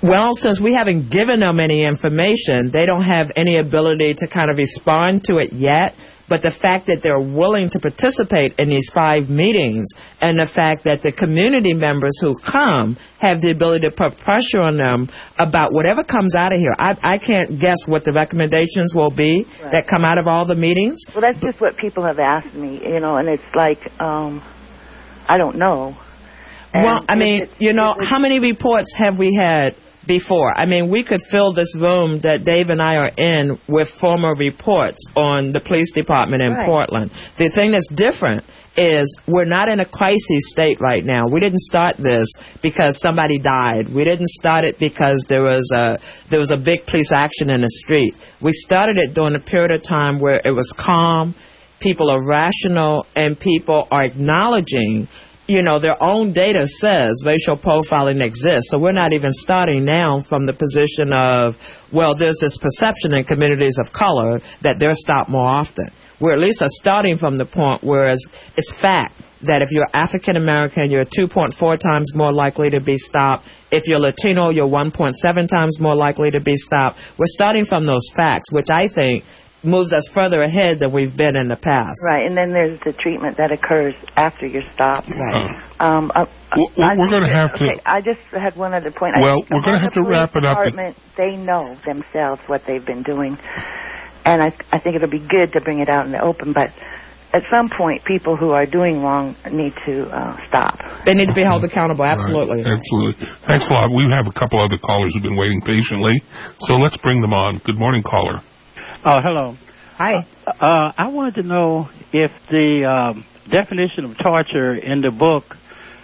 Well, since we haven't given them any information, they don't have any ability to kind of respond to it yet. But the fact that they're willing to participate in these five meetings and the fact that the community members who come have the ability to put pressure on them about whatever comes out of here. I, I can't guess what the recommendations will be right. that come out of all the meetings. Well, that's just what people have asked me, you know, and it's like, um, I don't know. And well, I mean, it, you know, how many reports have we had before? I mean, we could fill this room that Dave and I are in with former reports on the police department in right. Portland. The thing that's different is we're not in a crisis state right now. We didn't start this because somebody died. We didn't start it because there was a there was a big police action in the street. We started it during a period of time where it was calm, people are rational, and people are acknowledging, you know, their own data says racial profiling exists. So we're not even starting now from the position of, well, there's this perception in communities of color that they're stopped more often. We're at least are starting from the point where it's, it's fact that if you're African American, you're two point four times more likely to be stopped. If you're Latino, you're one point seven times more likely to be stopped. We're starting from those facts, which I think moves us further ahead than we've been in the past. Right, and then there's the treatment that occurs after you're stopped. Right. Um, uh, well, we're going to have to... Okay, I just had one other point. Well, we're going to have to wrap it up. They know themselves what they've been doing, and I, I think it'll be good to bring it out in the open, but at some point, people who are doing wrong need to uh, stop. They need to be held accountable, absolutely. Right. Absolutely. Thanks a lot. We have a couple other callers who've been waiting patiently, so let's bring them on. Good morning, caller. Oh, hello. Hi. Uh, I wanted to know if the um, definition of torture in the book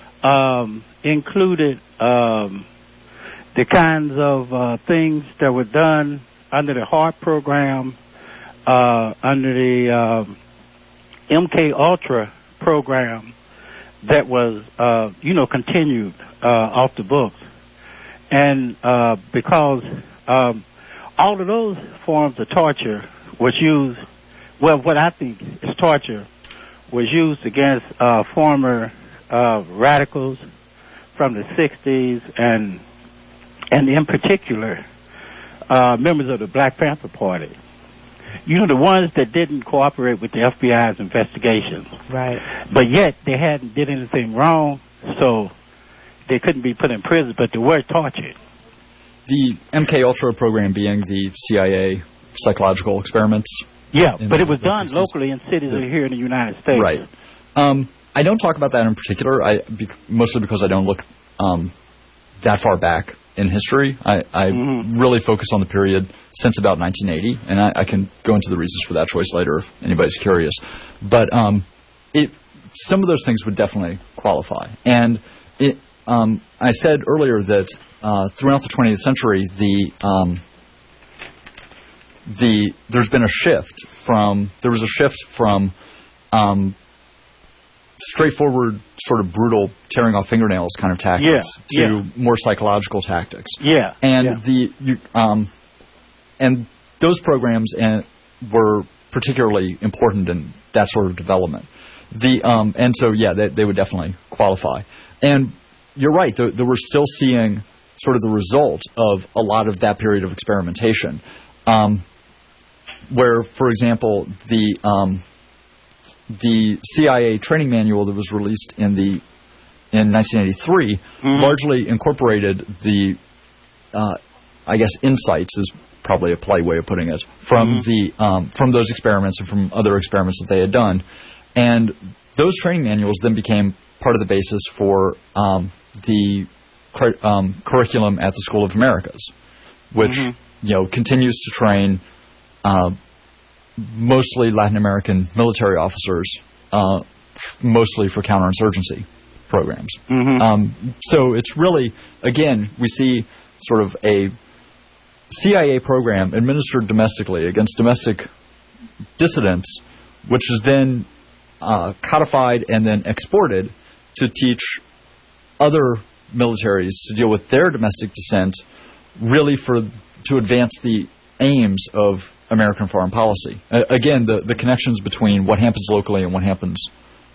um, included um, the kinds of uh, things that were done under the HARP program, uh, under the um, M K Ultra program that was, uh, you know, continued uh, off the books. And uh, because um, all of those forms of torture was used, well, what I think is torture was used against uh, former uh, radicals from the sixties and and in particular uh, members of the Black Panther Party. You know, the ones that didn't cooperate with the F B I's investigations. Right. But yet they hadn't did anything wrong, so they couldn't be put in prison, but they were tortured. The M K Ultra program being the C I A psychological experiments. Yeah, but it was done locally in cities yeah. here in the United States. Right. Um, I don't talk about that in particular, I, be, mostly because I don't look um, that far back in history. I, I mm-hmm. really focus on the period since about nineteen eighty, and I, I can go into the reasons for that choice later if anybody's curious. But um, it, some of those things would definitely qualify. And it, um, I said earlier that uh, throughout the twentieth century, the um, the there's been a shift from there was a shift from um, straightforward, sort of brutal, tearing off fingernails kind of tactics yeah, to yeah. more psychological tactics. Yeah, and yeah. the you, um, and those programs and were particularly important in that sort of development. The um, and so yeah, they, they would definitely qualify. And you're right; the, the, we're still seeing sort of the result of a lot of that period of experimentation. Um, where, for example, the um, the C I A training manual that was released in the in nineteen eighty-three mm-hmm. largely incorporated the, uh, I guess, insights is probably a polite way of putting it, from mm-hmm. the um, from those experiments and from other experiments that they had done, and those training manuals then became part of the basis for um, the cur- um, curriculum at the School of Americas, which mm-hmm. you know continues to train. Uh, mostly Latin American military officers, uh, mostly for counterinsurgency programs. Mm-hmm. Um, so it's really, again, we see sort of a C I A program administered domestically against domestic dissidents, which is then uh, codified and then exported to teach other militaries to deal with their domestic dissent, really for to advance the aims of American foreign policy. Uh, again, the, the connections between what happens locally and what happens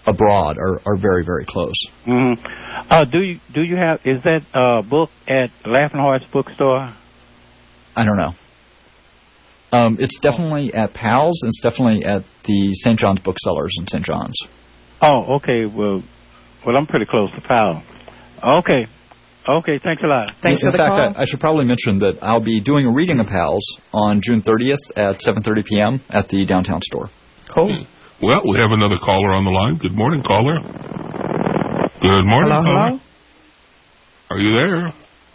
abroad are, are very, very close. Mm-hmm. Uh, do you do you have is that uh, book at Laughing Hearts Bookstore? I don't know. Um, it's definitely at Powell's, and it's definitely at the Saint John's Booksellers in Saint John's. Oh, okay. Well, well, I'm pretty close to Powell. Okay. Okay, thanks a lot. Thanks in for the fact, call. I, I should probably mention that I'll be doing a reading of Powell's on June thirtieth at seven thirty p.m. at the downtown store. Cool. Well, we have another caller on the line. Good morning, caller. Good morning, Hello, caller. hello? Are you there?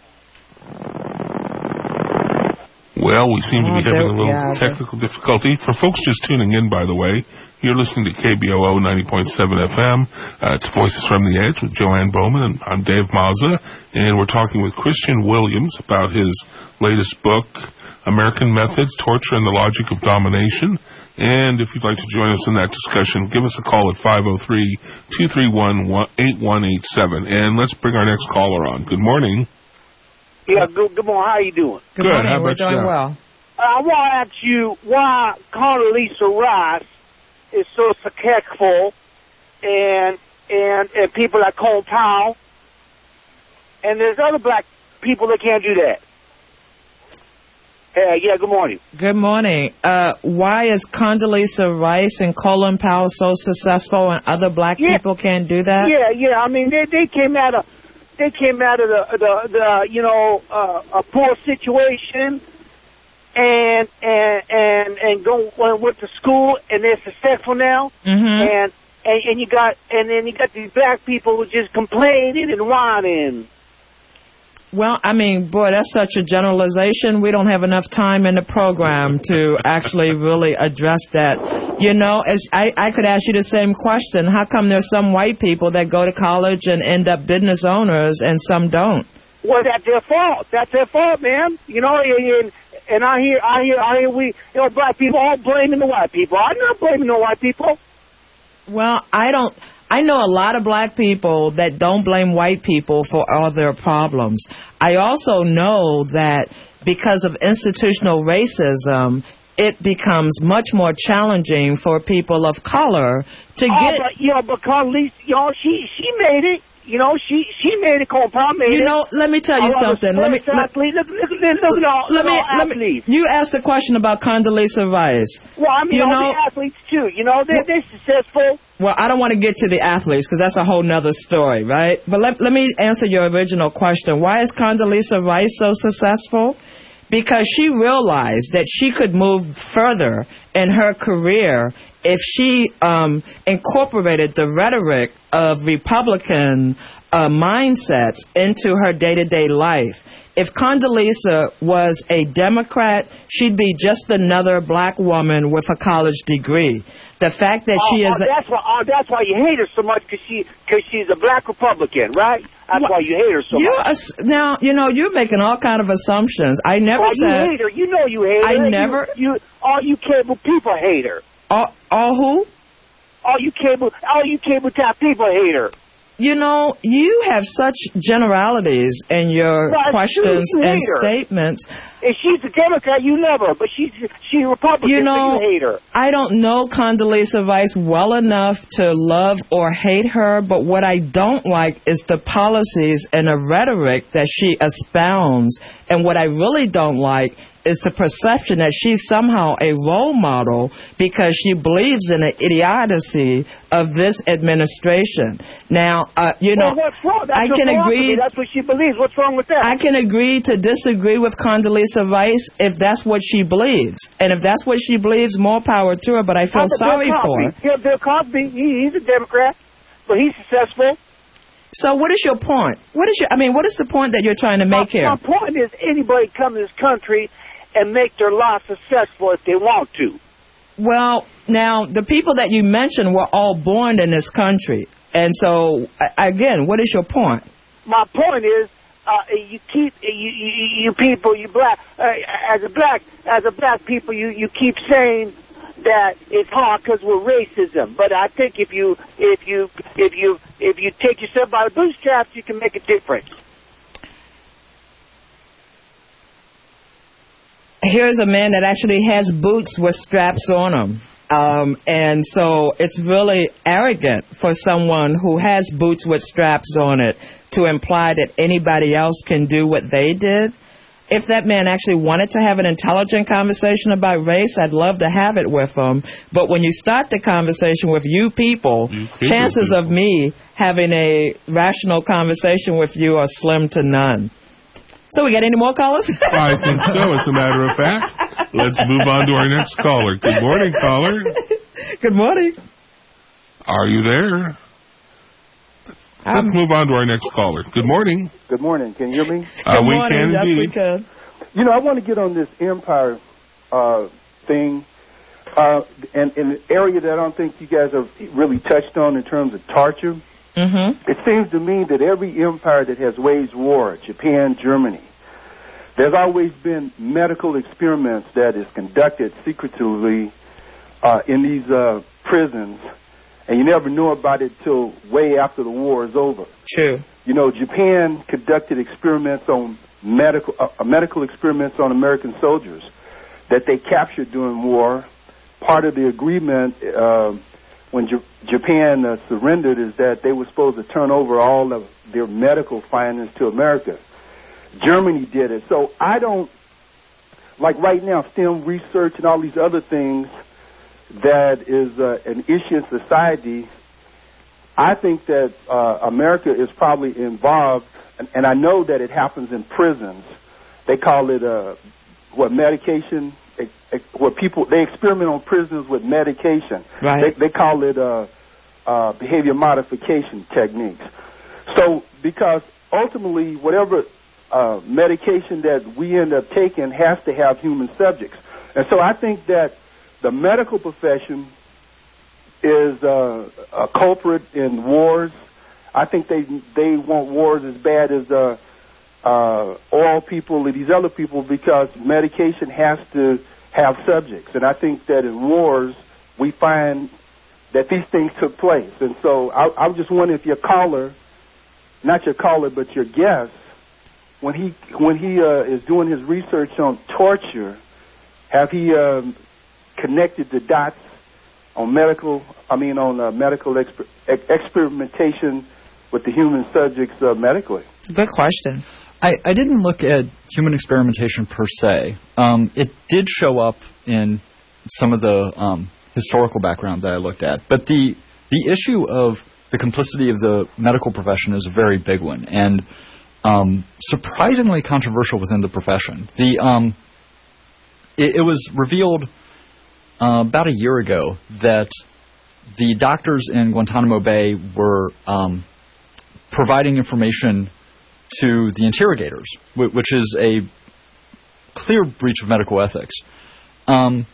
Well, we seem to Oh, be having there- a little yeah, technical difficulty. For folks just tuning in, by the way, you're listening to K B O O ninety point seven F M. Uh, it's Voices from the Edge with Joanne Bowman, and I'm Dave Mazza, and we're talking with Christian Williams about his latest book, American Methods, Torture and the Logic of Domination. And if you'd like to join us in that discussion, give us a call at five oh three, two three one, eight one eight seven. And let's bring our next caller on. Good morning. Yeah, good, good morning. How you doing? Good, Good. morning. How We're about doing yourself? well. I want to ask you why Condoleezza Rice is so successful, and and and people like Colin Powell, and there's other black people that can't do that. Uh, yeah, good morning. Good morning. Uh, why is Condoleezza Rice and Colin Powell so successful and other black Yeah. people can't do that? Yeah, yeah. I mean, they they came out of they came out of the the, the you know uh, a poor situation, and and and and go went to school, and they're successful now. Mm-hmm. And, and and you got and then you got these black people who just complaining and whining. Well, I mean, boy, that's such a generalization. We don't have enough time in the program to actually really address that. You know, as I, I could ask you the same question. How come there's some white people that go to college and end up business owners and some don't? Well, that's their fault. That's their fault, man. You know, and, and I hear, I hear, I hear we, you know, black people all blaming the white people. I'm not blaming the white people. Well, I don't. I know a lot of black people that don't blame white people for all their problems. I also know that because of institutional racism, it becomes much more challenging for people of color to Oh, get. but, you know, but Condoleezza, you know, she, she made it. You know, she, she made it. Colin Powell made it. You know, let me tell you I love something. the Let me sports let, athlete. Look, look, look, look at all, let me all let me. athletes. You asked a question about Condoleezza Rice. Well, I mean, you all know, the athletes too. You know, they're, they're successful. Well, I don't want to get to the athletes because that's a whole nother story, right? But let, let me answer your original question. Why is Condoleezza Rice so successful? Because she realized that she could move further in her career if she um, incorporated the rhetoric of Republican uh, mindsets into her day-to-day life. If Condoleezza was a Democrat, she'd be just another black woman with a college degree. The fact that Oh, she is oh, a, that's why. Oh, that's why you hate her so much because she because she's a black Republican, right? That's What? why you hate her so you much. ass- now you know you're making all kind of assumptions. I never Oh, said you hate her. You know you hate I her. never- You, you all you cable people hate her. all, all who. All you cable all you cable top people hate her. You know, you have such generalities in your Well, it's questions true, you and hate her. statements. If she's a Democrat, you love her, but she's she's a Republican, You know, so you hate her. I don't know Condoleezza Rice well enough to love or hate her, but what I don't like is the policies and the rhetoric that she expounds. And what I really don't like is the perception that she's somehow a role model because she believes in the idiocy of this administration. Now, uh, you know, Well, what's wrong? That's I her can philosophy. agree. That's what she believes. What's wrong with that? I can agree to disagree with Condoleezza Rice if that's what she believes. And if that's what she believes, more power to her, but I feel How about sorry Bill for her. Cosby? Yeah, Bill Cosby, he, he's a Democrat, but he's successful. So what is your point? What is your, I mean, what is the point that you're trying to make my, here? My point is anybody come to this country and make their life successful if they want to. Well, now, the people that you mentioned were all born in this country. And so, a- again, what is your point? My point is, uh, you keep you, you, you people, you black, uh, as a black, as a black people, you, you keep saying that it's hard because we're racism. But I think if you if you if you if you take yourself by the bootstraps, you can make a difference. Here's a man that actually has boots with straps on them. Um, and so it's really arrogant for someone who has boots with straps on it to imply that anybody else can do what they did. If that man actually wanted to have an intelligent conversation about race, I'd love to have it with him. But when you start the conversation with you people, You people. chances of me having a rational conversation with you are slim to none. So we got any more callers? I think so, as a matter of fact. Let's move on to our next caller. Good morning, caller. Good morning. Are you there? Let's Um, move on to our next caller. Good morning. Good morning. Can you hear me? Uh, Good we morning. can Yes, we indeed. can. You know, I want to get on this empire uh, thing, uh, and in an area that I don't think you guys have really touched on in terms of torture. Mm-hmm. It seems to me that every empire that has waged war, Japan, Germany, there's always been medical experiments that is conducted secretively uh, in these uh, prisons, and you never know about it till way after the war is over. True. You know, Japan conducted experiments on medical uh, medical experiments on American soldiers that they captured during war. Part of the agreement uh, when J- Japan uh, surrendered is that they were supposed to turn over all of their medical findings to America. Germany did it. So I don't, like right now, STEM research and all these other things that is uh, an issue in society. I think that uh, America is probably involved, and, and I know that it happens in prisons. They call it uh, what medication, ex- ex- what people they experiment on prisoners with medication. Right. They, they call it uh, uh, behavior modification techniques. So because ultimately, whatever uh, medication that we end up taking has to have human subjects, and so I think that the medical profession is uh, a culprit in wars. I think they they want wars as bad as uh, uh, oil people and these other people because medication has to have subjects. And I think that in wars we find that these things took place. And so I, I was just wondering if your caller, not your caller, but your guest, when he when he uh, is doing his research on torture, have he um, connected the dots on medical, I mean on uh, medical exper- ex- experimentation with the human subjects uh, medically? Good question. I, I didn't look at human experimentation per se. Um, it did show up in some of the um, historical background that I looked at. But the the issue of the complicity of the medical profession is a very big one and um, surprisingly controversial within the profession. The um, it, it was revealed Uh, about a year ago that the doctors in Guantanamo Bay were um, providing information to the interrogators, w- which is a clear breach of medical ethics. Um,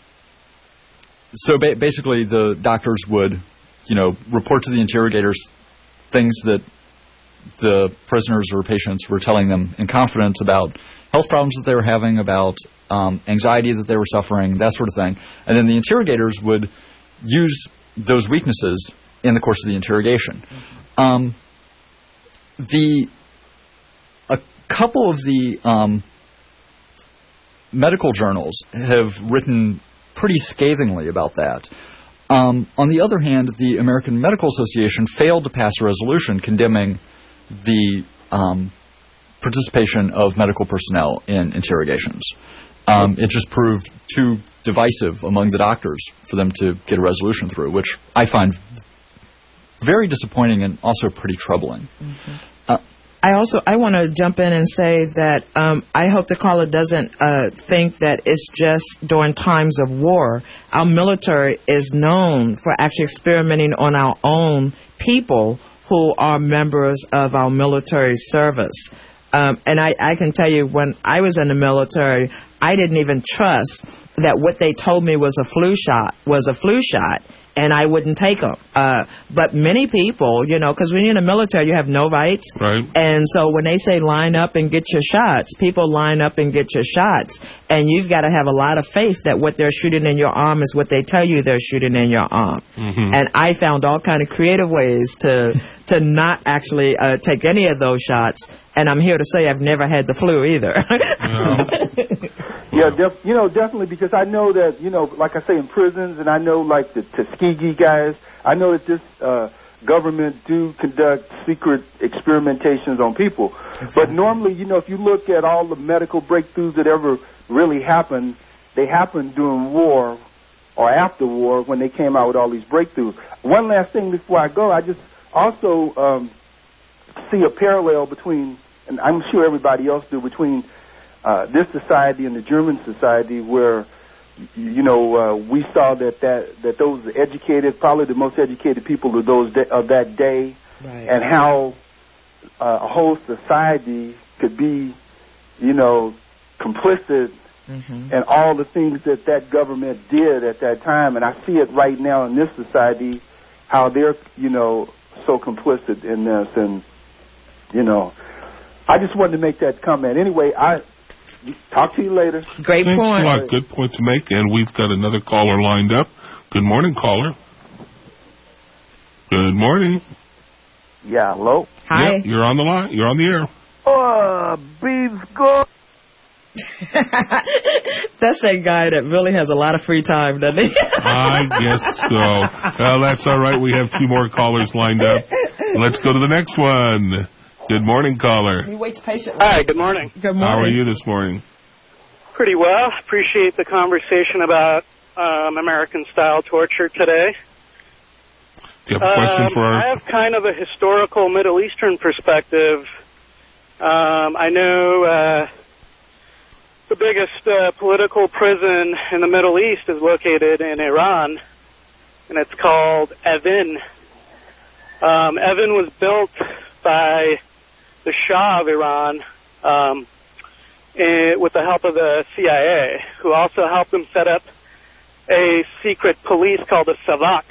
so ba- basically, the doctors would, you know, report to the interrogators things that the prisoners or patients were telling them in confidence about health problems that they were having, about um, anxiety that they were suffering, that sort of thing. And then the interrogators would use those weaknesses in the course of the interrogation. Um, the a couple of the um, medical journals have written pretty scathingly about that. Um, on the other hand, the American Medical Association failed to pass a resolution condemning the um, participation of medical personnel in interrogations. Um, it just proved too divisive among the doctors for them to get a resolution through, which I find very disappointing and also pretty troubling. Mm-hmm. Uh, I also I want to jump in and say that um, I hope the caller doesn't uh, think that it's just during times of war. Our military is known for actually experimenting on our own people who are members of our military service. Um, and I, I can tell you, when I was in the military, I didn't even trust that what they told me was a flu shot was a flu shot, and I wouldn't take them. Uh, but many people, you know, because when you're in the military, you have no rights. Right. And so when they say line up and get your shots, people line up and get your shots. And you've got to have a lot of faith that what they're shooting in your arm is what they tell you they're shooting in your arm. Mm-hmm. And I found all kind of creative ways to to not actually uh, take any of those shots. And I'm here to say I've never had the flu either. No. Yeah, def- you know, definitely, because I know that, you know, like I say, in prisons, and I know, like, the Tuskegee guys, I know that this uh, government do conduct secret experimentations on people. Exactly. But normally, you know, if you look at all the medical breakthroughs that ever really happened, they happened during war or after war when they came out with all these breakthroughs. One last thing before I go, I just also um, see a parallel between, and I'm sure everybody else do, between Uh, this society and the German society, where, you know, uh, we saw that, that that those educated, probably the most educated people of those da- of that day, right. and how uh, a whole society could be, you know, complicit mm-hmm. in all the things that that government did at that time. And I see it right now in this society, how they're, you know, so complicit in this. And, you know, I just wanted to make that comment. Anyway, I... Talk to you later. Great Thanks point. a lot. Good point to make. And we've got another caller lined up. Good morning, caller. Good morning. Yeah, hello? Hi. Yeah, you're on the line. You're on the air. Oh, beans good. That's that guy that really has a lot of free time, doesn't he? I guess so. Well, that's all right. We have two more callers lined up. Let's go to the next one. Good morning, caller. He waits patiently. Hi, good morning. Good morning. How are you this morning? Pretty well. Appreciate the conversation about um, American-style torture today. Do you have a question um, for our... I have kind of a historical Middle Eastern perspective. Um, I know uh, the biggest uh, political prison in the Middle East is located in Iran, and it's called Evin. Um, Evin was built by the Shah of Iran, um, in, with the help of the C I A, who also helped them set up a secret police called the Savak.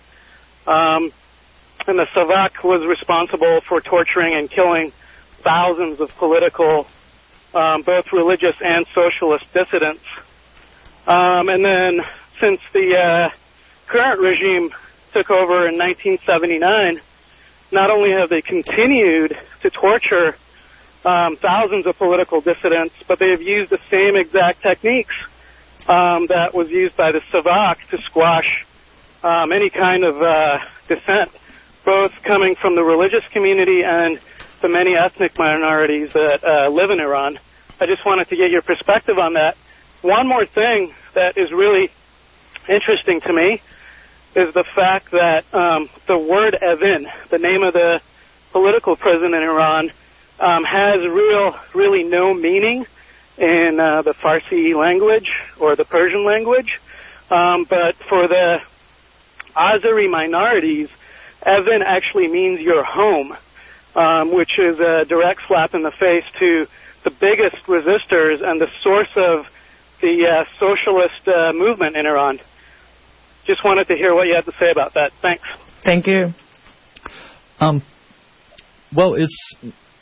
Um, and the Savak was responsible for torturing and killing thousands of political, um, both religious and socialist dissidents. Um, and then since the uh, current regime took over in nineteen seventy-nine, not only have they continued to torture um, thousands of political dissidents, but they have used the same exact techniques um, that was used by the Savak to squash um, any kind of uh, dissent, both coming from the religious community and the many ethnic minorities that uh, live in Iran. I just wanted to get your perspective on that. One more thing that is really interesting to me is the fact that um, the word Evin, the name of the political prison in Iran, um, has real, really no meaning in uh, the Farsi language or the Persian language. Um, but for the Azeri minorities, Evin actually means your home, um, which is a direct slap in the face to the biggest resistors and the source of the uh, socialist uh, movement in Iran. Just wanted to hear what you had to say about that. Thanks. Thank you. Um, well, it's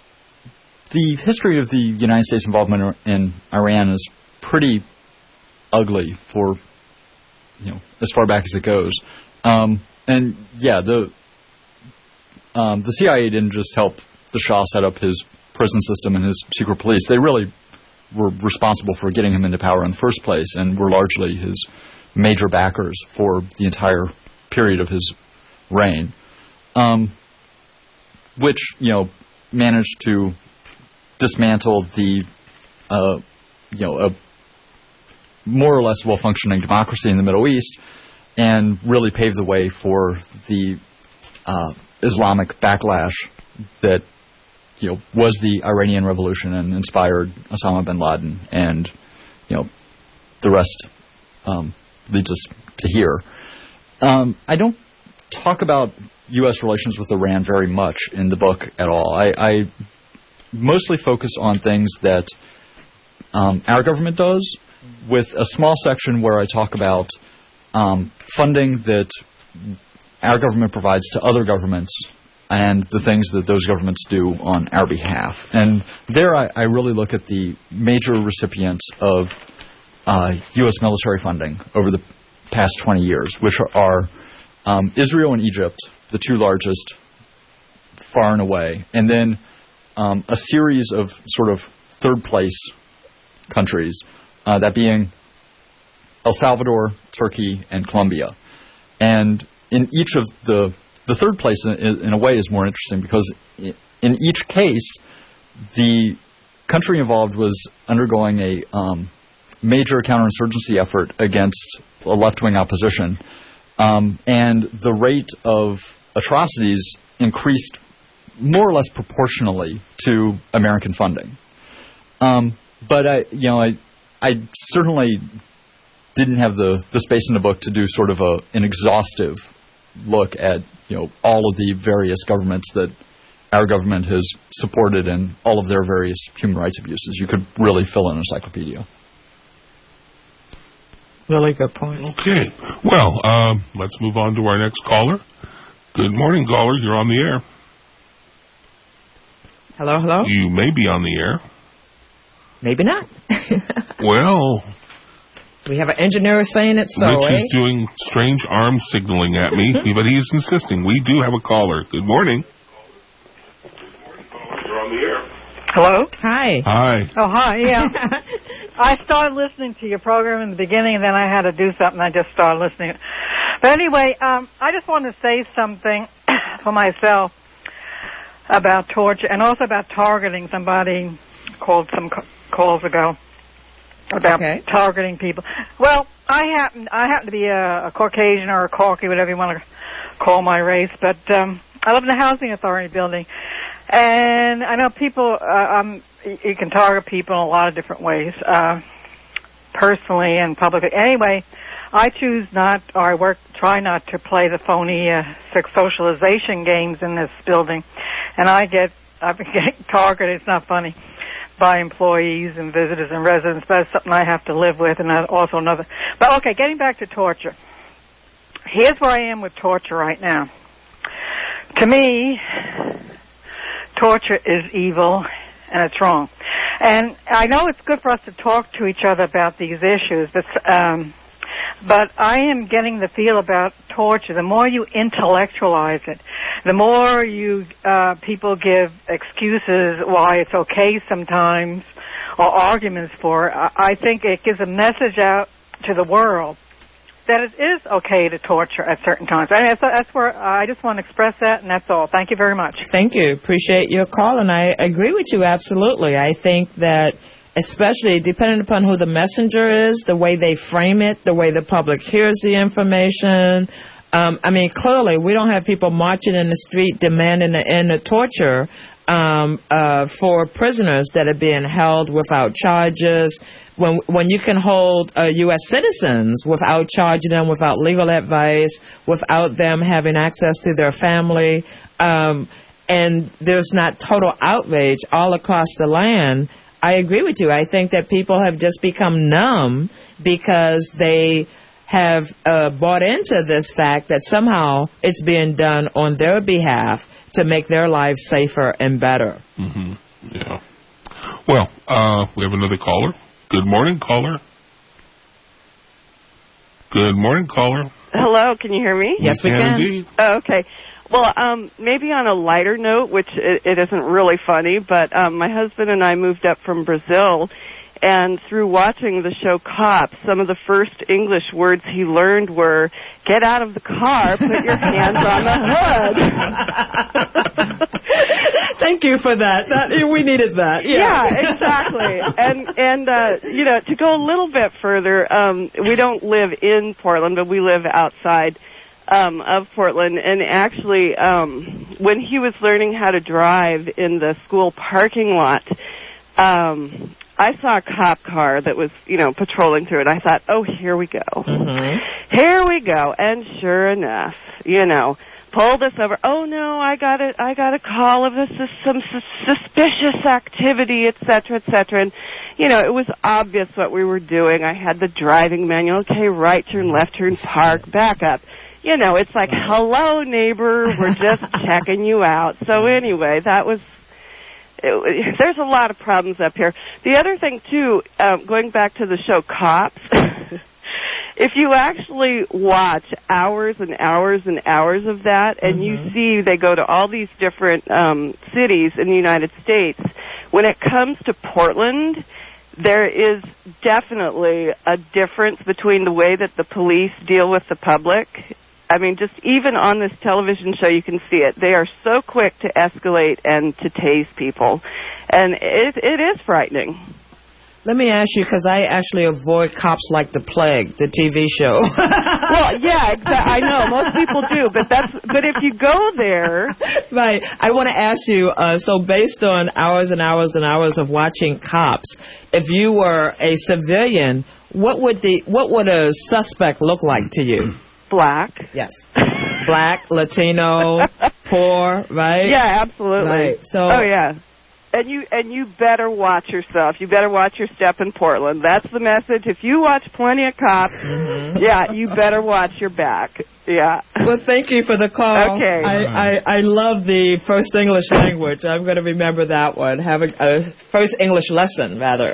the history of the United States involvement in Iran is pretty ugly for, you know, as far back as it goes. Um, and yeah, the um, the C I A didn't just help the Shah set up his prison system and his secret police. They really were responsible for getting him into power in the first place, and were largely his major backers for the entire period of his reign, um, which, you know, managed to dismantle the, uh, you know, a more or less well-functioning democracy in the Middle East, and really pave the way for the uh, Islamic backlash that, you know, was the Iranian Revolution and inspired Osama bin Laden, and, you know, the rest um, leads us to here. Um, I don't talk about U S relations with Iran very much in the book at all. I, I mostly focus on things that um, our government does, with a small section where I talk about um, funding that our government provides to other governments and the things that those governments do on our behalf. And there I, I really look at the major recipients of uh, U S military funding over the past twenty years, which are um, Israel and Egypt, the two largest, far and away, and then um, a series of sort of third-place countries, uh, that being El Salvador, Turkey, and Colombia. And in each of the the third place, in, in a way, is more interesting because in each case, the country involved was undergoing a um, major counterinsurgency effort against a left-wing opposition, um, and the rate of atrocities increased more or less proportionally to American funding. Um, but I, you know, I, I certainly didn't have the, the space in the book to do sort of a an exhaustive look at, you know, all of the various governments that our government has supported and all of their various human rights abuses. You could really fill an encyclopedia. Really good point. Okay. Well, um, let's move on to our next caller. Good morning, caller. You're on the air. Hello, hello? You may be on the air. Maybe not. Well... We have an engineer saying it so, Rich eh? is doing strange arm signaling at me, but he's insisting. We do have a caller. Good morning. You're on the air. Hello? Hi. Hi. Oh, hi, yeah. I started listening to your program in the beginning, and then I had to do something. I just started listening. But anyway, um, I just wanted to say something for myself about torture and also about targeting. Somebody called some calls ago about okay. targeting people. Well, I happen I happen to be a, a Caucasian or a Caucasian, whatever you want to call my race, but um, I live in a housing authority building, and I know people. Uh, um, you can target people in a lot of different ways, uh, personally and publicly. Anyway, I choose not, or I work try not to play the phony uh, sex socialization games in this building, and I get I've been getting targeted. It's not funny. By employees and visitors and residents, but it's something I have to live with, and also another. But okay, getting back to torture. Here's where I am with torture right now. To me, torture is evil, and it's wrong. And I know it's good for us to talk to each other about these issues, but um, but I am getting the feel about torture. The more you intellectualize it, the more you uh, people give excuses why it's okay sometimes, or arguments for it. I think it gives a message out to the world that it is okay to torture at certain times. I mean, that's, that's where I just want to express that, and that's all. Thank you very much. Thank you. Appreciate your call, and I agree with you absolutely. I think that especially depending upon who the messenger is, the way they frame it, the way the public hears the information. Um, I mean, clearly, we don't have people marching in the street demanding the end of torture um, uh, for prisoners that are being held without charges. When when you can hold uh, U S citizens without charging them, without legal advice, without them having access to their family, um, and there's not total outrage all across the land, I agree with you. I think that people have just become numb because they have uh, bought into this fact that somehow it's being done on their behalf to make their lives safer and better. Mm-hmm. Yeah. Well, uh, we have another caller. Good morning, caller. Good morning, caller. Hello, can you hear me? Yes, we can. Indeed. Oh, okay. Well, um, maybe on a lighter note, which it, it isn't really funny, but um, my husband and I moved up from Brazil, and through watching the show Cops, some of the first English words he learned were, get out of the car, put your hands on the hood. Thank you for that. that. We needed that. Yeah, yeah exactly. And, and uh, you know, to go a little bit further, um, we don't live in Portland, but we live outside Um, of Portland, and actually, um, when he was learning how to drive in the school parking lot, um, I saw a cop car that was, you know, patrolling through it. I thought, oh, here we go. Mm-hmm. Here we go. And sure enough, you know, pulled us over. Oh, no, I got a, I got a call of this, this some sus- suspicious activity, et cetera, et cetera. And, you know, it was obvious what we were doing. I had the driving manual. Okay, right turn, left turn, park, back up. You know, it's like, hello, neighbor, we're just checking you out. So anyway, that was, it, there's a lot of problems up here. The other thing, too, um, going back to the show Cops, if you actually watch hours and hours and hours of that, and mm-hmm. you see they go to all these different um, cities in the United States, when it comes to Portland, there is definitely a difference between the way that the police deal with the public. I mean, just even on this television show, you can see it. They are so quick to escalate and to tase people. And it, it is frightening. Let me ask you, because I actually avoid Cops Like the Plague, the T V show. Well, yeah, exa- I know. Most people do. But that's. But if you go there... Right. I want to ask you, uh, so based on hours and hours and hours of watching Cops, if you were a civilian, what would the what would a suspect look like to you? Black. Yes. Black, Latino, poor, right? Yeah, absolutely. Right. So, oh, yeah. And you and you better watch yourself. You better watch your step in Portland. That's the message. If you watch plenty of Cops, mm-hmm. yeah, you better watch your back. Yeah. Well, thank you for the call. Okay. I, I, I love the first English language. I'm going to remember that one. Having a first English lesson, rather.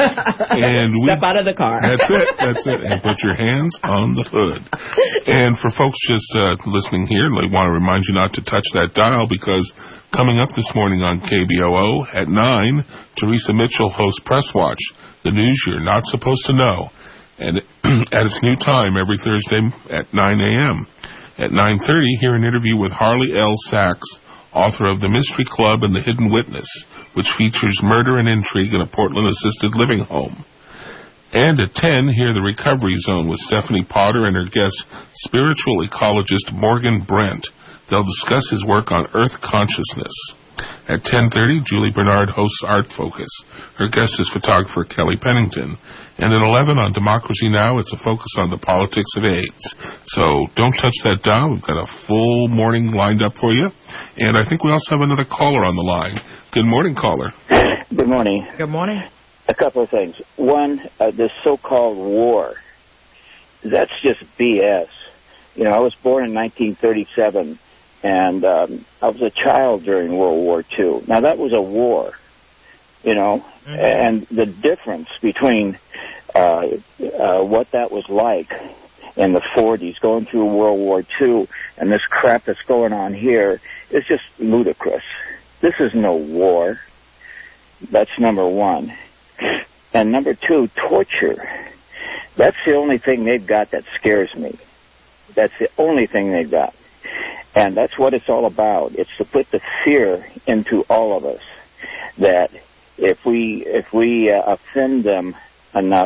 And Step we, out of the car. That's it. That's it. And put your hands on the hood. And for folks just uh, listening here, I want to remind you not to touch that dial, because coming up this morning on K B O O at nine, Teresa Mitchell hosts Press Watch, the news you're not supposed to know, and at its new time every Thursday at nine a.m. At nine thirty, hear an interview with Harley L. Sachs, author of The Mystery Club and The Hidden Witness, which features murder and intrigue in a Portland assisted living home. And at ten, hear The Recovery Zone with Stephanie Potter and her guest, spiritual ecologist Morgan Brent. They'll discuss his work on Earth consciousness. At ten thirty, Julie Bernard hosts Art Focus. Her guest is photographer Kelly Pennington. And at eleven on Democracy Now!, it's a focus on the politics of AIDS. So don't touch that dial. We've got a full morning lined up for you. And I think we also have another caller on the line. Good morning, caller. Good morning. Good morning. A couple of things. One, uh, this so-called war, that's just B S. You know, I was born in nineteen thirty-seven, and um, I was a child during World War Two. Now, that was a war, you know, mm-hmm. and the difference between uh, uh, what that was like in the forties, going through World War Two, and this crap that's going on here is just ludicrous. This is no war. That's number one. And number two, torture. That's the only thing they've got that scares me. That's the only thing they've got. And that's what it's all about. It's to put the fear into all of us that if we if we uh, offend them enough,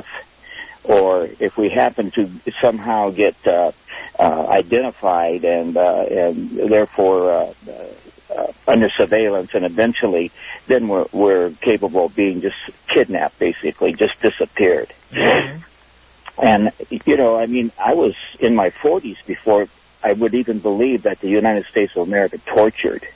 or if we happen to somehow get uh, uh, identified and uh, and therefore uh, uh, under surveillance, and eventually then we're, we're capable of being just kidnapped, basically, just disappeared. Mm-hmm. And, you know, I mean, I was in my forties before I would even believe that the United States of America tortured.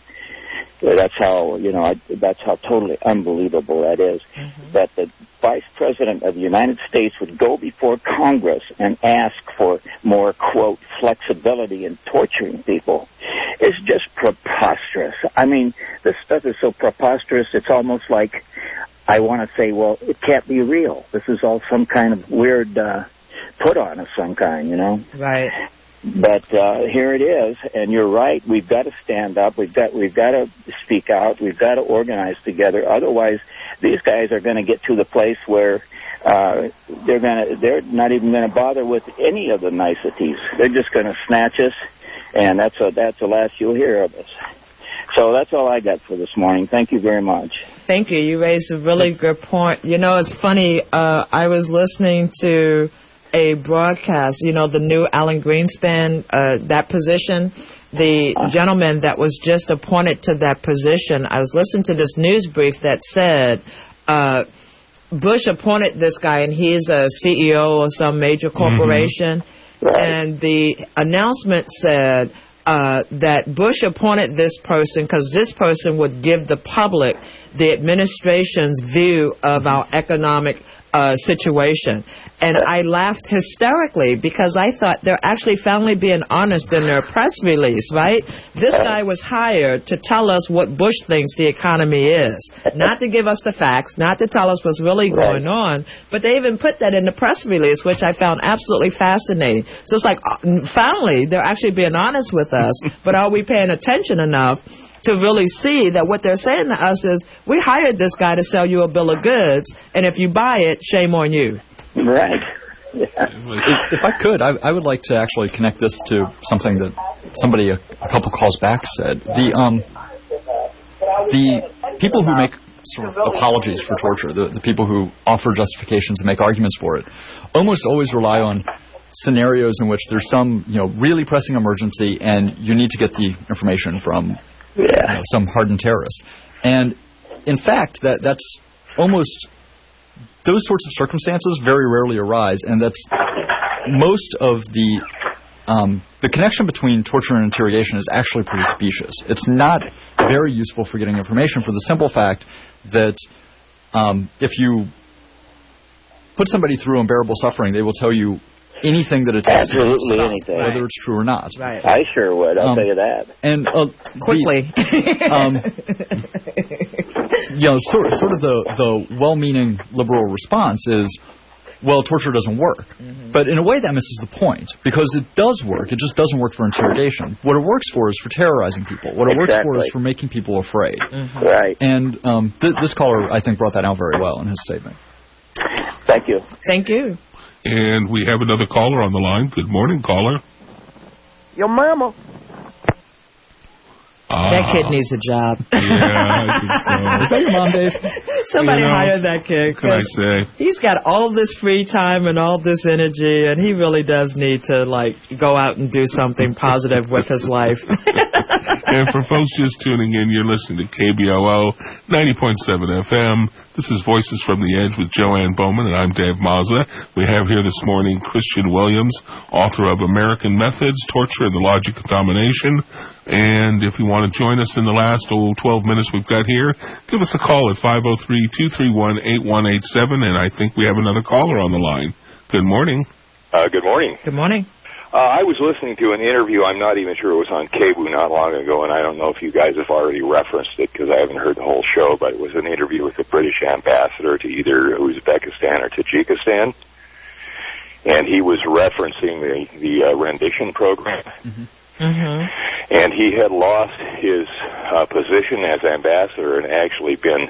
That's how, you know, I, that's how totally unbelievable that is. Mm-hmm. That the Vice President of the United States would go before Congress and ask for more, quote, flexibility in torturing people. It's just preposterous. I mean, this stuff is so preposterous, it's almost like I want to say, well, it can't be real. This is all some kind of weird uh, put on of some kind, you know? Right. But uh, here it is, and you're right. We've got to stand up. We've got we've got to speak out. We've got to organize together. Otherwise, these guys are going to get to the place where uh, they're going to they're not even going to bother with any of the niceties. They're just going to snatch us, and that's a, that's the last you'll hear of us. So that's all I got for this morning. Thank you very much. Thank you. You raised a really good point. You know, it's funny. Uh, I was listening to a broadcast, you know, the new Alan Greenspan, uh, that position, the gentleman that was just appointed to that position, I was listening to this news brief that said uh, Bush appointed this guy, and he's a C E O of some major corporation, mm-hmm. right. And the announcement said uh, that Bush appointed this person because this person would give the public the administration's view of our economic Uh, situation. And I laughed hysterically because I thought they're actually finally being honest in their press release, right? This guy was hired to tell us what Bush thinks the economy is. Not to give us the facts, not to tell us what's really going on, but they even put that in the press release, which I found absolutely fascinating. So it's like, finally, they're actually being honest with us, but are we paying attention enough to really see that what they're saying to us is, we hired this guy to sell you a bill of goods, and if you buy it, shame on you. Right. Yeah. If, if I could, I, I would like to actually connect this to something that somebody a, a couple calls back said. The um, the people who make sort of apologies for torture, the, the people who offer justifications and make arguments for it, almost always rely on scenarios in which there's some, you know, really pressing emergency and you need to get the information from yeah. you know, some hardened terrorist. And in fact, that that's almost, those sorts of circumstances very rarely arise, and that's most of the um, the connection between torture and interrogation is actually pretty specious. It's not very useful for getting information for the simple fact that um, if you put somebody through unbearable suffering, they will tell you anything that it takes to Absolutely stop, anything. whether it's true or not. Right. I sure would. I'll Um, tell you that. And uh, Quickly. the, um, you know, sort, sort of the, the well-meaning liberal response is, well, torture doesn't work. Mm-hmm. But in a way that misses the point, because it does work. It just doesn't work for interrogation. What it works for is for terrorizing people. What it Exactly. works for is for making people afraid. Mm-hmm. Right. And um, th- this caller, I think, brought that out very well in his statement. Thank you. Thank you. And we have another caller on the line. Good morning, caller. Your mama. Ah, That kid needs a job. Yeah, I think so. Is that your mom, Dave? Somebody You know, hire that kid. What can I 'cause say? He's got all this free time and all this energy, and he really does need to, like, go out and do something positive with his life. And for folks just tuning in, you're listening to K B O O ninety point seven F M. This is Voices from the Edge with Joanne Bowman, and I'm Dave Mazza. We have here this morning Christian Williams, author of American Methods, Torture and the Logic of Domination. And if you want to join us in the last oh, twelve minutes we've got here, give us a call at five oh three, two three one, eight one eight seven. And I think we have another caller on the line. Good morning. Uh, good morning. Good morning. Uh, I was listening to an interview. I'm not even sure it was on K B O O not long ago, and I don't know if you guys have already referenced it because I haven't heard the whole show, but it was an interview with the British ambassador to either Uzbekistan or Tajikistan, and he was referencing the, the uh, rendition program. Mm-hmm. Mm-hmm. And he had lost his uh, position as ambassador and actually been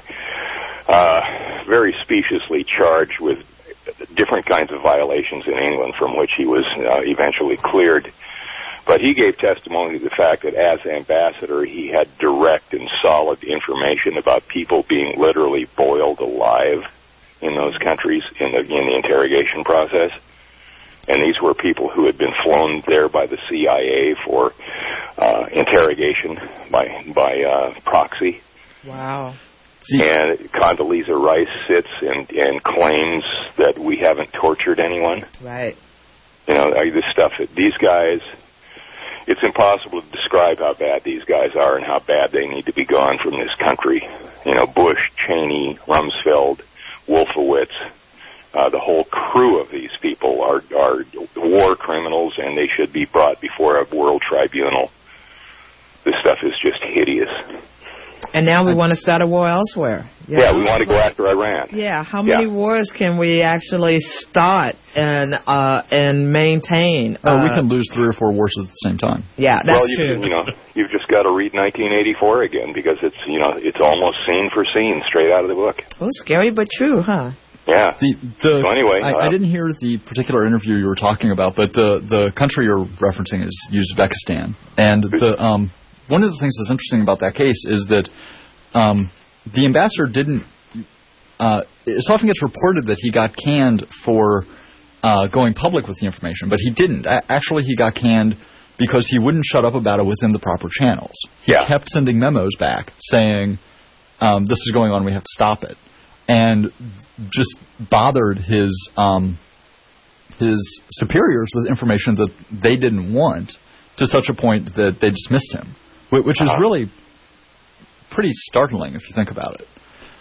uh, very speciously charged with different kinds of violations in England, from which he was uh, eventually cleared. But he gave testimony to the fact that as ambassador, he had direct and solid information about people being literally boiled alive in those countries in the, in the interrogation process. And these were people who had been flown there by the C I A for uh, interrogation by by uh, proxy. Wow. And Condoleezza Rice sits and, and claims that we haven't tortured anyone. Right. You know, this stuff, these guys, it's impossible to describe how bad these guys are and how bad they need to be gone from this country. You know, Bush, Cheney, Rumsfeld, Wolfowitz, uh, the whole crew of these people are, are war criminals, and they should be brought before a world tribunal. This stuff is just hideous. And now we want to start a war elsewhere. You Yeah, know? we want to go after Iran. Yeah, how many Yeah. wars can we actually start and uh, and maintain? Oh, uh, we can lose three or four wars at the same time. Yeah, that's well, you, true. you know, you've just got to read nineteen eighty-four again because it's, you know, it's almost scene for scene, straight out of the book. Oh, scary but true, huh? Yeah. The, the, so anyway, I, uh, I didn't hear the particular interview you were talking about, but the, the country you're referencing is Uzbekistan. And the um, one of the things that's interesting about that case is that um, the ambassador didn't uh, it often gets reported that he got canned for uh, going public with the information, but he didn't. A- actually, he got canned because he wouldn't shut up about it within the proper channels. He Yeah. kept sending memos back saying, um, this is going on, we have to stop it. And just bothered his um, his superiors with information that they didn't want to such a point that they dismissed him, wh- which is Uh-huh. really pretty startling if you think about it.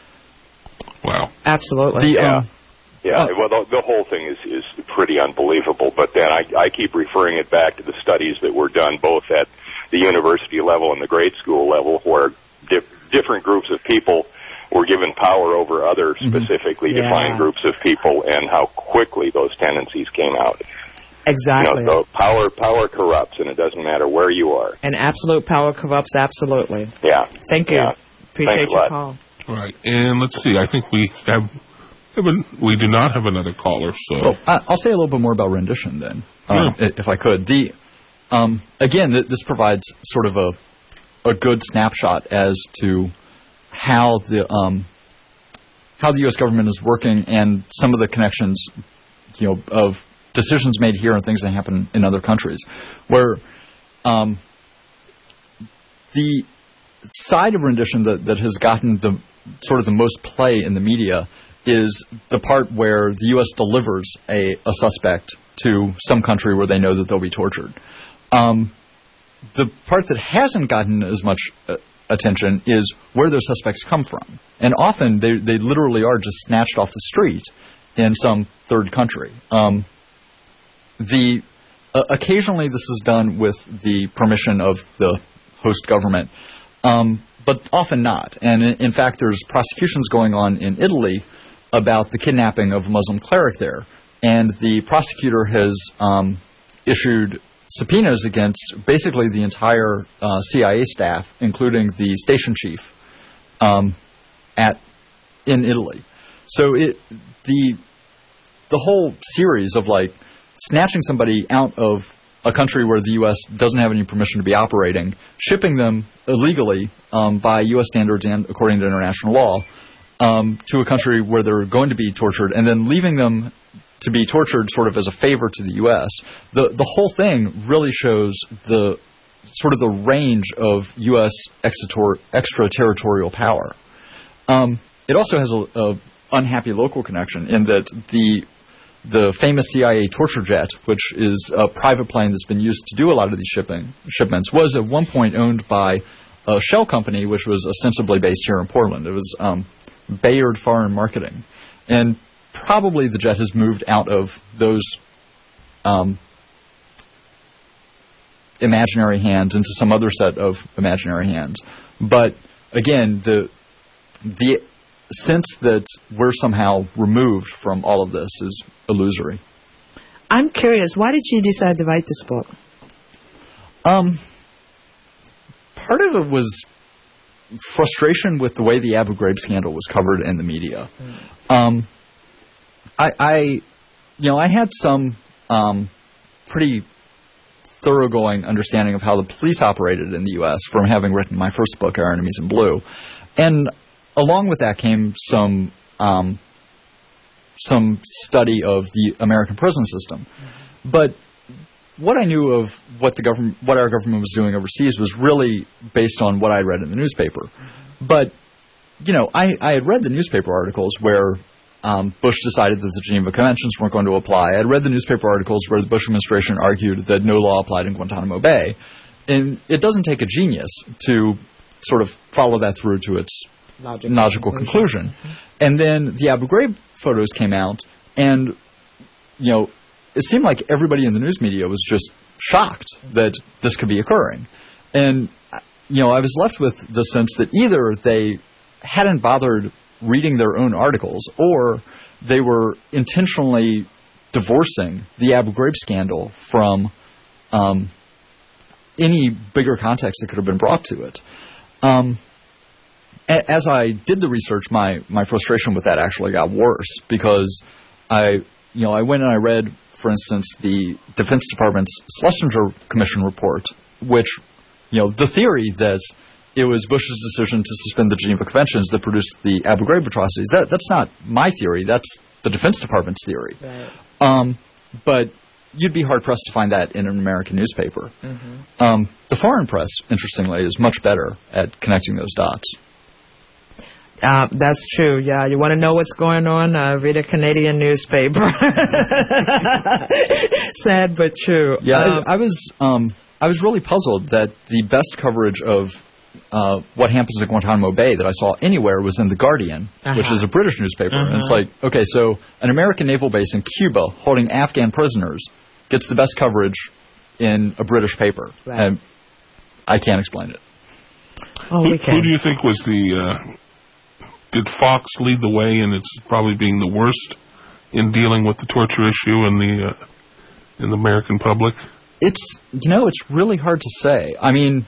Wow. Absolutely. The, yeah. um, Yeah, uh, well, the, the whole thing is, is pretty unbelievable. But then I, I keep referring it back to the studies that were done both at the university level and the grade school level, where dif- different groups of people were given power over other specifically Yeah. defined groups of people, and how quickly those tendencies came out. Exactly. You know, so power, power corrupts, and it doesn't matter where you are. And absolute power corrupts absolutely. Yeah. Thank you. Yeah. Appreciate Thanks a your lot. call. All right, and let's see. I think we have, have an, we do not have another caller. So well, I- I'll say a little bit more about rendition then, um, Yeah. if I could. The um, again, th- this provides sort of a a good snapshot as to how the um, how the U S government is working and some of the connections, you know, of decisions made here and things that happen in other countries, where um, the side of rendition that, that has gotten the sort of the most play in the media is the part where the U S delivers a, a suspect to some country where they know that they'll be tortured. Um, the part that hasn't gotten as much uh, attention is where those suspects come from. And often they, they literally are just snatched off the street in some third country. Um, the uh, occasionally this is done with the permission of the host government, um, but often not. And in, in fact, there's prosecutions going on in Italy about the kidnapping of a Muslim cleric there. And the prosecutor has um, issued subpoenas against basically the entire uh, C I A staff, including the station chief um, at in Italy. So it the the whole series of like snatching somebody out of a country where the U S doesn't have any permission to be operating, shipping them illegally um, by U S standards and according to international law um, to a country where they're going to be tortured, and then leaving them to be tortured sort of as a favor to the U S. The the whole thing really shows the sort of the range of U S extrater- extraterritorial power. Um, it also has a, a unhappy local connection in that the the famous C I A torture jet, which is a private plane that's been used to do a lot of these shipping shipments, was at one point owned by a shell company which was ostensibly based here in Portland. It was um, Bayard Foreign Marketing. And probably the jet has moved out of those um, imaginary hands into some other set of imaginary hands. But again, the the sense that we're somehow removed from all of this is illusory. I'm curious, why did you decide to write this book? Um, part of it was frustration with the way the Abu Ghraib scandal was covered in the media. Mm. Um, I, I, you know, I had some um, pretty thoroughgoing understanding of how the police operated in the U S from having written my first book, Our Enemies in Blue, and along with that came some um, some study of the American prison system. Mm-hmm. But what I knew of what the government, what our government was doing overseas, was really based on what I read in the newspaper. Mm-hmm. But you know, I, I had read the newspaper articles where um, Bush decided that the Geneva Conventions weren't going to apply. I had read the newspaper articles where the Bush administration argued that no law applied in Guantanamo Bay, and it doesn't take a genius to sort of follow that through to its logical, logical conclusion. conclusion. Mm-hmm. And then the Abu Ghraib photos came out, and you know, it seemed like everybody in the news media was just shocked that this could be occurring. And you know, I was left with the sense that either they hadn't bothered reading their own articles, or they were intentionally divorcing the Abu Ghraib scandal from um, any bigger context that could have been brought to it. Um, as I did the research, my, my frustration with that actually got worse, because I, you know, I went and I read, for instance, the Defense Department's Schlesinger Commission report, which, you know, the theory that it was Bush's decision to suspend the Geneva Conventions that produced the Abu Ghraib atrocities, that, that's not my theory, that's the Defense Department's theory. Right. Um, but you'd be hard-pressed to find that in an American newspaper. Mm-hmm. Um, the foreign press, interestingly, is much better at connecting those dots. Uh, that's true, yeah. You want to know what's going on? Uh, read a Canadian newspaper. Sad but true. Yeah, um, I, I was um, I was really puzzled that the best coverage of uh, what happens at Guantanamo Bay that I saw anywhere was in The Guardian, uh-huh. which is a British newspaper. Uh-huh. And it's like, okay, so an American naval base in Cuba holding Afghan prisoners gets the best coverage in a British paper. Right. And I can't explain it. Oh, who, we can. Who do you think was the... Uh Did Fox lead the way in its probably being the worst in dealing with the torture issue and the uh, in the American public? It's, you know, it's really hard to say. I mean,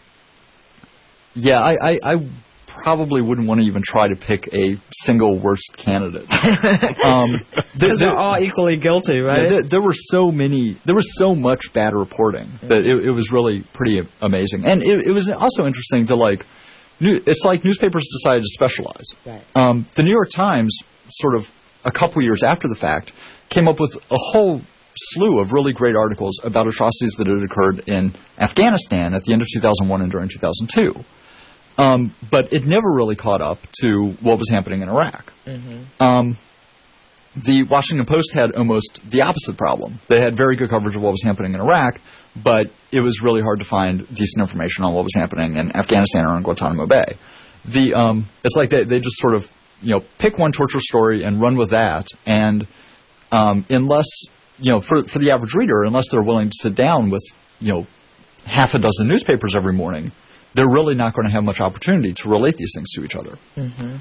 yeah, I, I, I probably wouldn't want to even try to pick a single worst candidate. um, Because they're all equally guilty, right? Yeah, there, there were so many, there was so much bad reporting that it, it was really pretty amazing. And it, it was also interesting to, like, new, it's like newspapers decided to specialize. Right. Um, the New York Times, sort of a couple years after the fact, came up with a whole slew of really great articles about atrocities that had occurred in Afghanistan at the end of two thousand one and during two thousand two. Um, but it never really caught up to what was happening in Iraq. Mm-hmm. Um, the Washington Post had almost the opposite problem. They had very good coverage of what was happening in Iraq, but it was really hard to find decent information on what was happening in Afghanistan or in Guantanamo Bay. The um, it's like they, they just sort of, you know, pick one torture story and run with that, and um, unless, you know, for for the average reader, unless they're willing to sit down with, you know, half a dozen newspapers every morning, they're really not going to have much opportunity to relate these things to each other. Mm-hmm.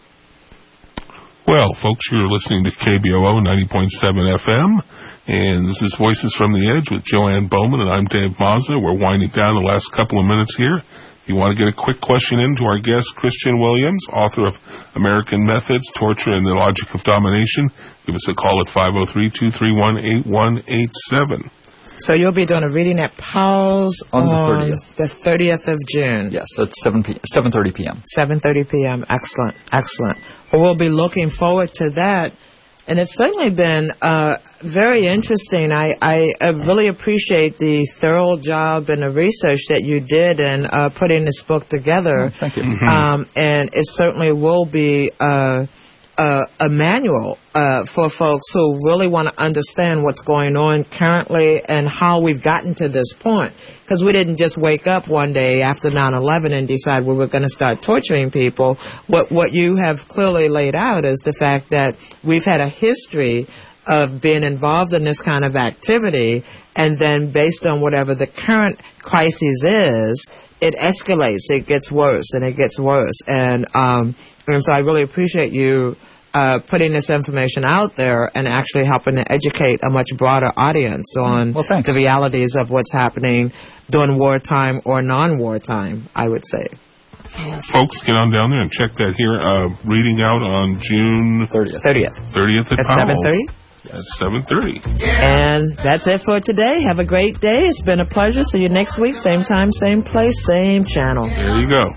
Well, folks, you're listening to K B O O ninety point seven F M, and this is Voices from the Edge with Joanne Bowman, and I'm Dave Mazza. We're winding down the last couple of minutes here. If you want to get a quick question in to our guest, Christian Williams, author of American Methods, Torture, and the Logic of Domination, give us a call at five oh three, two three one, eight one eight seven. So you'll be doing a reading at Powell's on, on the thirtieth. The thirtieth of June. Yes, at seven thirty p.m. seven thirty p.m. Excellent, excellent. Well, we'll be looking forward to that. And it's certainly been uh, very interesting. I, I, I really appreciate the thorough job and the research that you did in uh, putting this book together. Oh, thank you. Mm-hmm. Um, and it certainly will be uh, uh, a manual uh, for folks who really want to understand what's going on currently and how we've gotten to this point. Because we didn't just wake up one day after nine eleven and decide we were going to start torturing people. What what you have clearly laid out is the fact that we've had a history of being involved in this kind of activity, and then based on whatever the current crisis is, it escalates, it gets worse, and it gets worse. And um, and so I really appreciate you Uh, putting this information out there and actually helping to educate a much broader audience on well, the realities of what's happening during wartime or non-wartime, I would say. Folks, get on down there and check that here. Uh, reading out on June thirtieth. thirtieth. thirtieth at, at seven thirty? At seven thirty. And that's it for today. Have a great day. It's been a pleasure. See you next week. Same time, same place, same channel. There you go.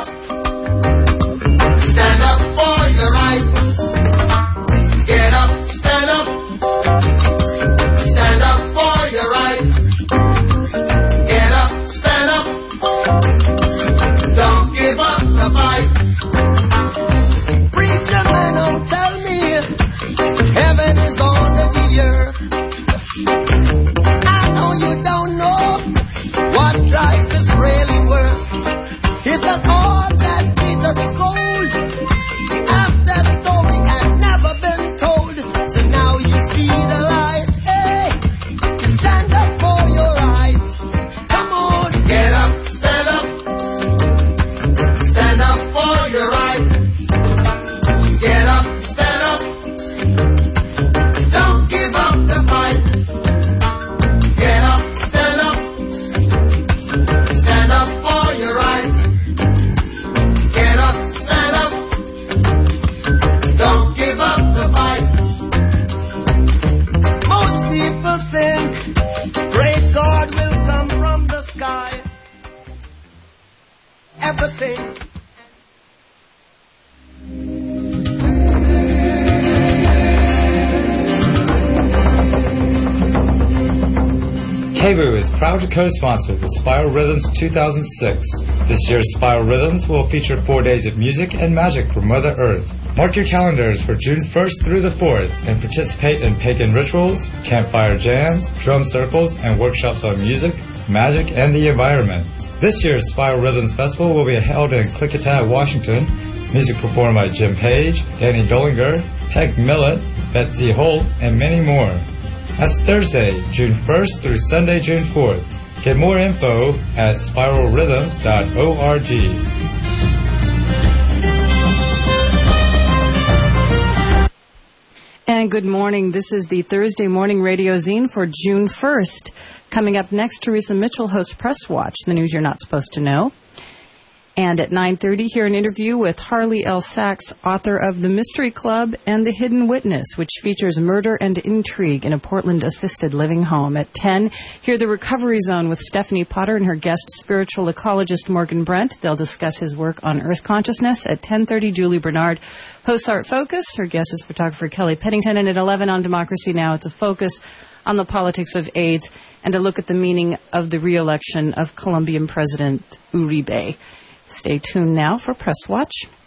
Stand up for your right. Get up, stand up. Stand up for your right. Get up, stand up. Don't give up the fight. Preacher man, don't tell me heaven is under the earth. I know you don't know what life is really worth. It's not all that glitter is gold. After the story had never been told, so now you see the light. Hey, stand up for your right. Come on, get up, stand up. Stand up for your right. Get up, stand up. Don't give up the fight. Get up, stand up. Stand up for your right. Get up, stand up. Don't give up the fight. Most people think great God will come from the sky. Everything. K B O O is proud to co-sponsor the Spiral Rhythms two thousand six. This year's Spiral Rhythms will feature four days of music and magic from Mother Earth. Mark your calendars for June first through the fourth and participate in pagan rituals, campfire jams, drum circles, and workshops on music, magic, and the environment. This year's Spiral Rhythms Festival will be held in Klickitat, Washington. Music performed by Jim Page, Danny Dollinger, Peg Millett, Betsy Holt, and many more. That's Thursday, June first through Sunday, June fourth. Get more info at spiral rhythms dot org. And good morning. This is the Thursday Morning Radio Zine for June first. Coming up next, Teresa Mitchell hosts Press Watch, the news you're not supposed to know. And at nine thirty, hear an interview with Harley L. Sachs, author of The Mystery Club and The Hidden Witness, which features murder and intrigue in a Portland assisted living home. At ten, hear The Recovery Zone with Stephanie Potter and her guest spiritual ecologist Morgan Brent. They'll discuss his work on Earth consciousness. At ten thirty, Julie Bernard hosts Art Focus. Her guest is photographer Kelly Pennington. And at eleven on Democracy Now!, it's a focus on the politics of AIDS and a look at the meaning of the re-election of Colombian President Uribe. Stay tuned now for Press Watch.